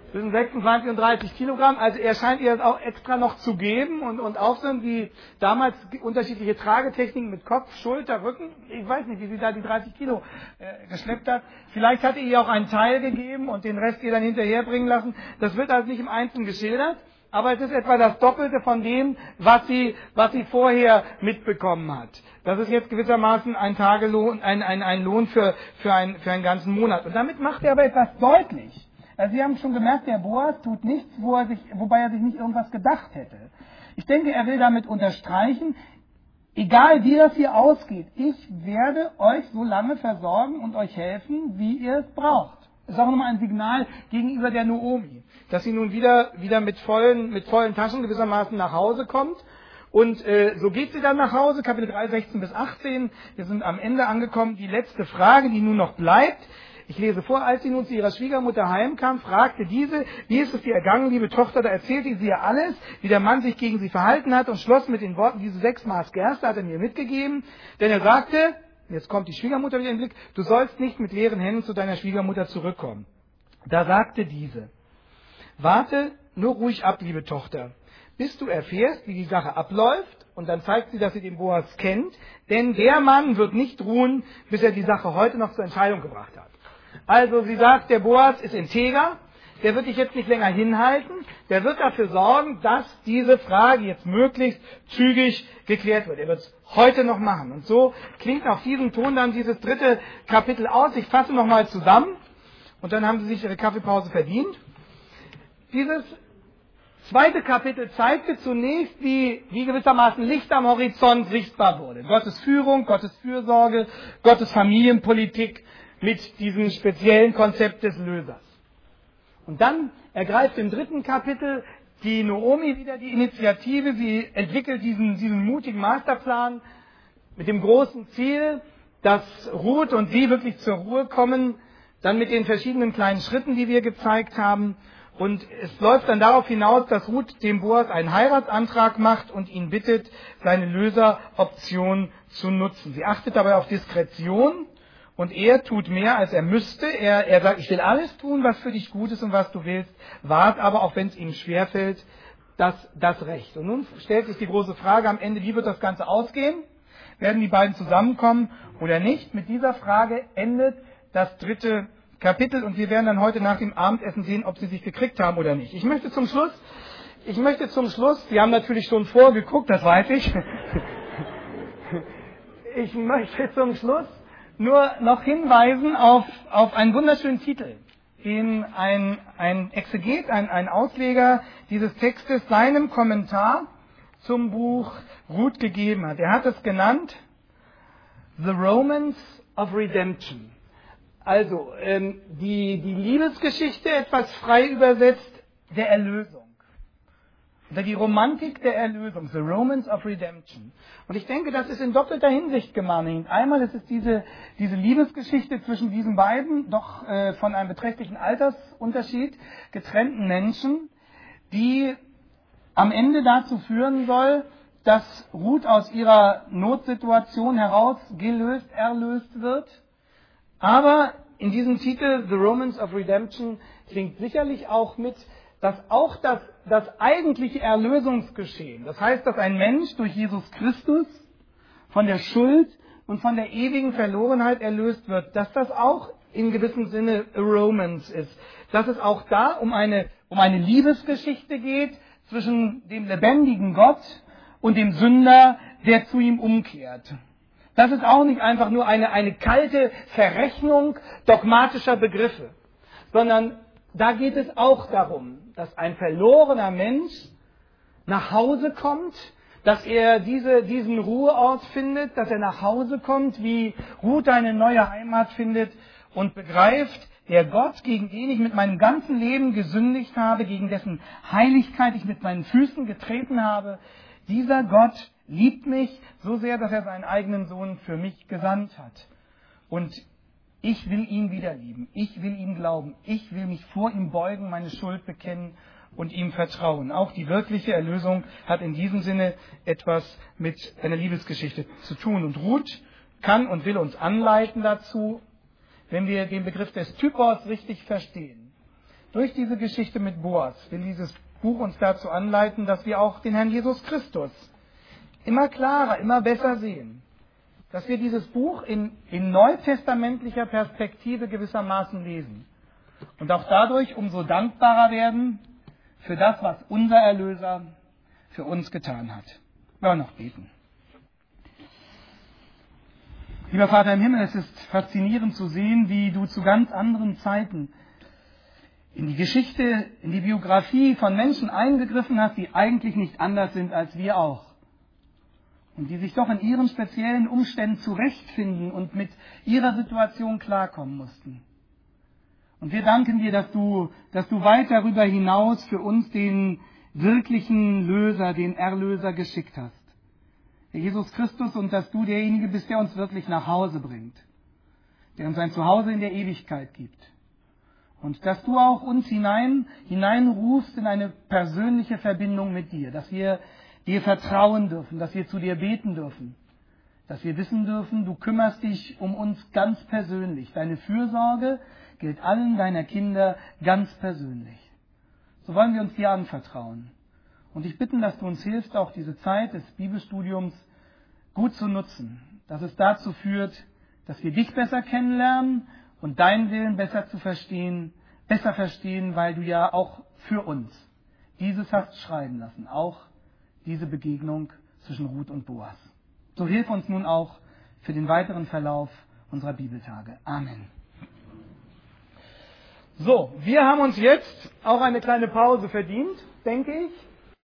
Zwischen 26 und 30 Kilogramm. Also er scheint ihr das auch extra noch zu geben und aufsehen, wie damals unterschiedliche Tragetechniken mit Kopf, Schulter, Rücken. Ich weiß nicht, wie sie da die 30 Kilo geschleppt hat. Vielleicht hat er ihr auch einen Teil gegeben und den Rest ihr dann hinterherbringen lassen. Das wird also nicht im Einzelnen geschildert. Aber es ist etwa das Doppelte von dem, was sie vorher mitbekommen hat. Das ist jetzt gewissermaßen ein Tagelohn, ein Lohn für einen ganzen Monat. Und damit macht er aber etwas deutlich. Also Sie haben schon gemerkt, der Boas tut nichts, wobei er sich nicht irgendwas gedacht hätte. Ich denke, er will damit unterstreichen, egal wie das hier ausgeht, ich werde euch so lange versorgen und euch helfen, wie ihr es braucht. Das ist auch nochmal ein Signal gegenüber der Noomi, dass sie nun wieder mit vollen Taschen gewissermaßen nach Hause kommt. Und so geht sie dann nach Hause, Kapitel 3, 16 bis 18. Wir sind am Ende angekommen. Die letzte Frage, die nun noch bleibt. Ich lese vor, als sie nun zu ihrer Schwiegermutter heimkam, fragte diese, wie ist es dir ergangen, liebe Tochter? Da erzählte sie ihr alles, wie der Mann sich gegen sie verhalten hat und schloss mit den Worten, diese 6 Maß Gerste hat er mir mitgegeben. Denn er sagte, jetzt kommt die Schwiegermutter wieder in den Blick, du sollst nicht mit leeren Händen zu deiner Schwiegermutter zurückkommen. Da sagte diese, warte nur ruhig ab, liebe Tochter, bis du erfährst, wie die Sache abläuft. Und dann zeigt sie, dass sie den Boas kennt, denn der Mann wird nicht ruhen, bis er die Sache heute noch zur Entscheidung gebracht hat. Also sie sagt, der Boas ist integer, der wird dich jetzt nicht länger hinhalten, der wird dafür sorgen, dass diese Frage jetzt möglichst zügig geklärt wird. Er wird es heute noch machen. Und so klingt auf diesem Ton dann dieses 3. Kapitel aus. Ich fasse nochmal zusammen und dann haben Sie sich Ihre Kaffeepause verdient. Dieses 2. Kapitel zeigte zunächst, wie gewissermaßen Licht am Horizont sichtbar wurde. Gottes Führung, Gottes Fürsorge, Gottes Familienpolitik mit diesem speziellen Konzept des Lösers. Und dann ergreift im 3. Kapitel die Noomi wieder die Initiative. Sie entwickelt diesen mutigen Masterplan mit dem großen Ziel, dass Ruth und sie wirklich zur Ruhe kommen, dann mit den verschiedenen kleinen Schritten, die wir gezeigt haben. Und es läuft dann darauf hinaus, dass Ruth dem Boas einen Heiratsantrag macht und ihn bittet, seine Löseroption zu nutzen. Sie achtet dabei auf Diskretion. Und er tut mehr, als er müsste. Er sagt, ich will alles tun, was für dich gut ist und was du willst, wahrt aber, auch wenn es ihm schwerfällt, das Recht. Und nun stellt sich die große Frage am Ende, wie wird das Ganze ausgehen? Werden die beiden zusammenkommen oder nicht? Mit dieser Frage endet das 3. Kapitel und wir werden dann heute nach dem Abendessen sehen, ob sie sich gekriegt haben oder nicht. Ich möchte zum Schluss, Sie haben natürlich schon vorgeguckt, das weiß ich. Ich möchte zum Schluss nur noch hinweisen auf einen wunderschönen Titel, den ein Exeget, ein Ausleger dieses Textes seinem Kommentar zum Buch Ruth gegeben hat. Er hat es genannt The Romance of Redemption. Also die Liebesgeschichte, etwas frei übersetzt, der Erlösung. Oder die Romantik der Erlösung, the Romance of Redemption. Und ich denke, das ist in doppelter Hinsicht gemeint. Einmal ist es diese Liebesgeschichte zwischen diesen beiden, doch von einem beträchtlichen Altersunterschied getrennten Menschen, die am Ende dazu führen soll, dass Ruth aus ihrer Notsituation heraus erlöst wird. Aber in diesem Titel, The Romance of Redemption, klingt sicherlich auch mit, dass auch das eigentliche Erlösungsgeschehen, das heißt, dass ein Mensch durch Jesus Christus von der Schuld und von der ewigen Verlorenheit erlöst wird, dass das auch in gewissem Sinne a Romance ist. Dass es auch da um eine Liebesgeschichte geht zwischen dem lebendigen Gott und dem Sünder, der zu ihm umkehrt. Das ist auch nicht einfach nur eine kalte Verrechnung dogmatischer Begriffe, sondern da geht es auch darum, dass ein verlorener Mensch nach Hause kommt, dass er diesen Ruheort findet, dass er nach Hause kommt, wie Ruth eine neue Heimat findet und begreift, der Gott, gegen den ich mit meinem ganzen Leben gesündigt habe, gegen dessen Heiligkeit ich mit meinen Füßen getreten habe, dieser Gott liebt mich so sehr, dass er seinen eigenen Sohn für mich gesandt hat. Und ich will ihn wieder lieben, ich will ihm glauben, ich will mich vor ihm beugen, meine Schuld bekennen und ihm vertrauen. Auch die wirkliche Erlösung hat in diesem Sinne etwas mit einer Liebesgeschichte zu tun. Und Ruth kann und will uns anleiten dazu, wenn wir den Begriff des Typos richtig verstehen, durch diese Geschichte mit Boas will dieses Buch uns dazu anleiten, dass wir auch den Herrn Jesus Christus immer klarer, immer besser sehen. Dass wir dieses Buch in neutestamentlicher Perspektive gewissermaßen lesen. Und auch dadurch umso dankbarer werden für das, was unser Erlöser für uns getan hat. Wir wollen noch beten. Lieber Vater im Himmel, es ist faszinierend zu sehen, wie du zu ganz anderen Zeiten in die Geschichte, in die Biografie von Menschen eingegriffen hast, die eigentlich nicht anders sind als wir auch. Und die sich doch in ihren speziellen Umständen zurechtfinden und mit ihrer Situation klarkommen mussten. Und wir danken dir, dass du weit darüber hinaus für uns den wirklichen Löser, den Erlöser geschickt hast. Herr Jesus Christus, und dass du derjenige bist, der uns wirklich nach Hause bringt. Der uns ein Zuhause in der Ewigkeit gibt. Und dass du auch uns hineinrufst in eine persönliche Verbindung mit dir. Dass wir dir vertrauen dürfen, dass wir zu dir beten dürfen. Dass wir wissen dürfen, du kümmerst dich um uns ganz persönlich. Deine Fürsorge gilt allen deiner Kinder ganz persönlich. So wollen wir uns dir anvertrauen. Und ich bitte, dass du uns hilfst, auch diese Zeit des Bibelstudiums gut zu nutzen. Dass es dazu führt, dass wir dich besser kennenlernen und deinen Willen besser verstehen, weil du ja auch für uns dieses hast schreiben lassen. Auch diese Begegnung zwischen Ruth und Boas. So hilf uns nun auch für den weiteren Verlauf unserer Bibeltage. Amen. So, wir haben uns jetzt auch eine kleine Pause verdient, denke ich.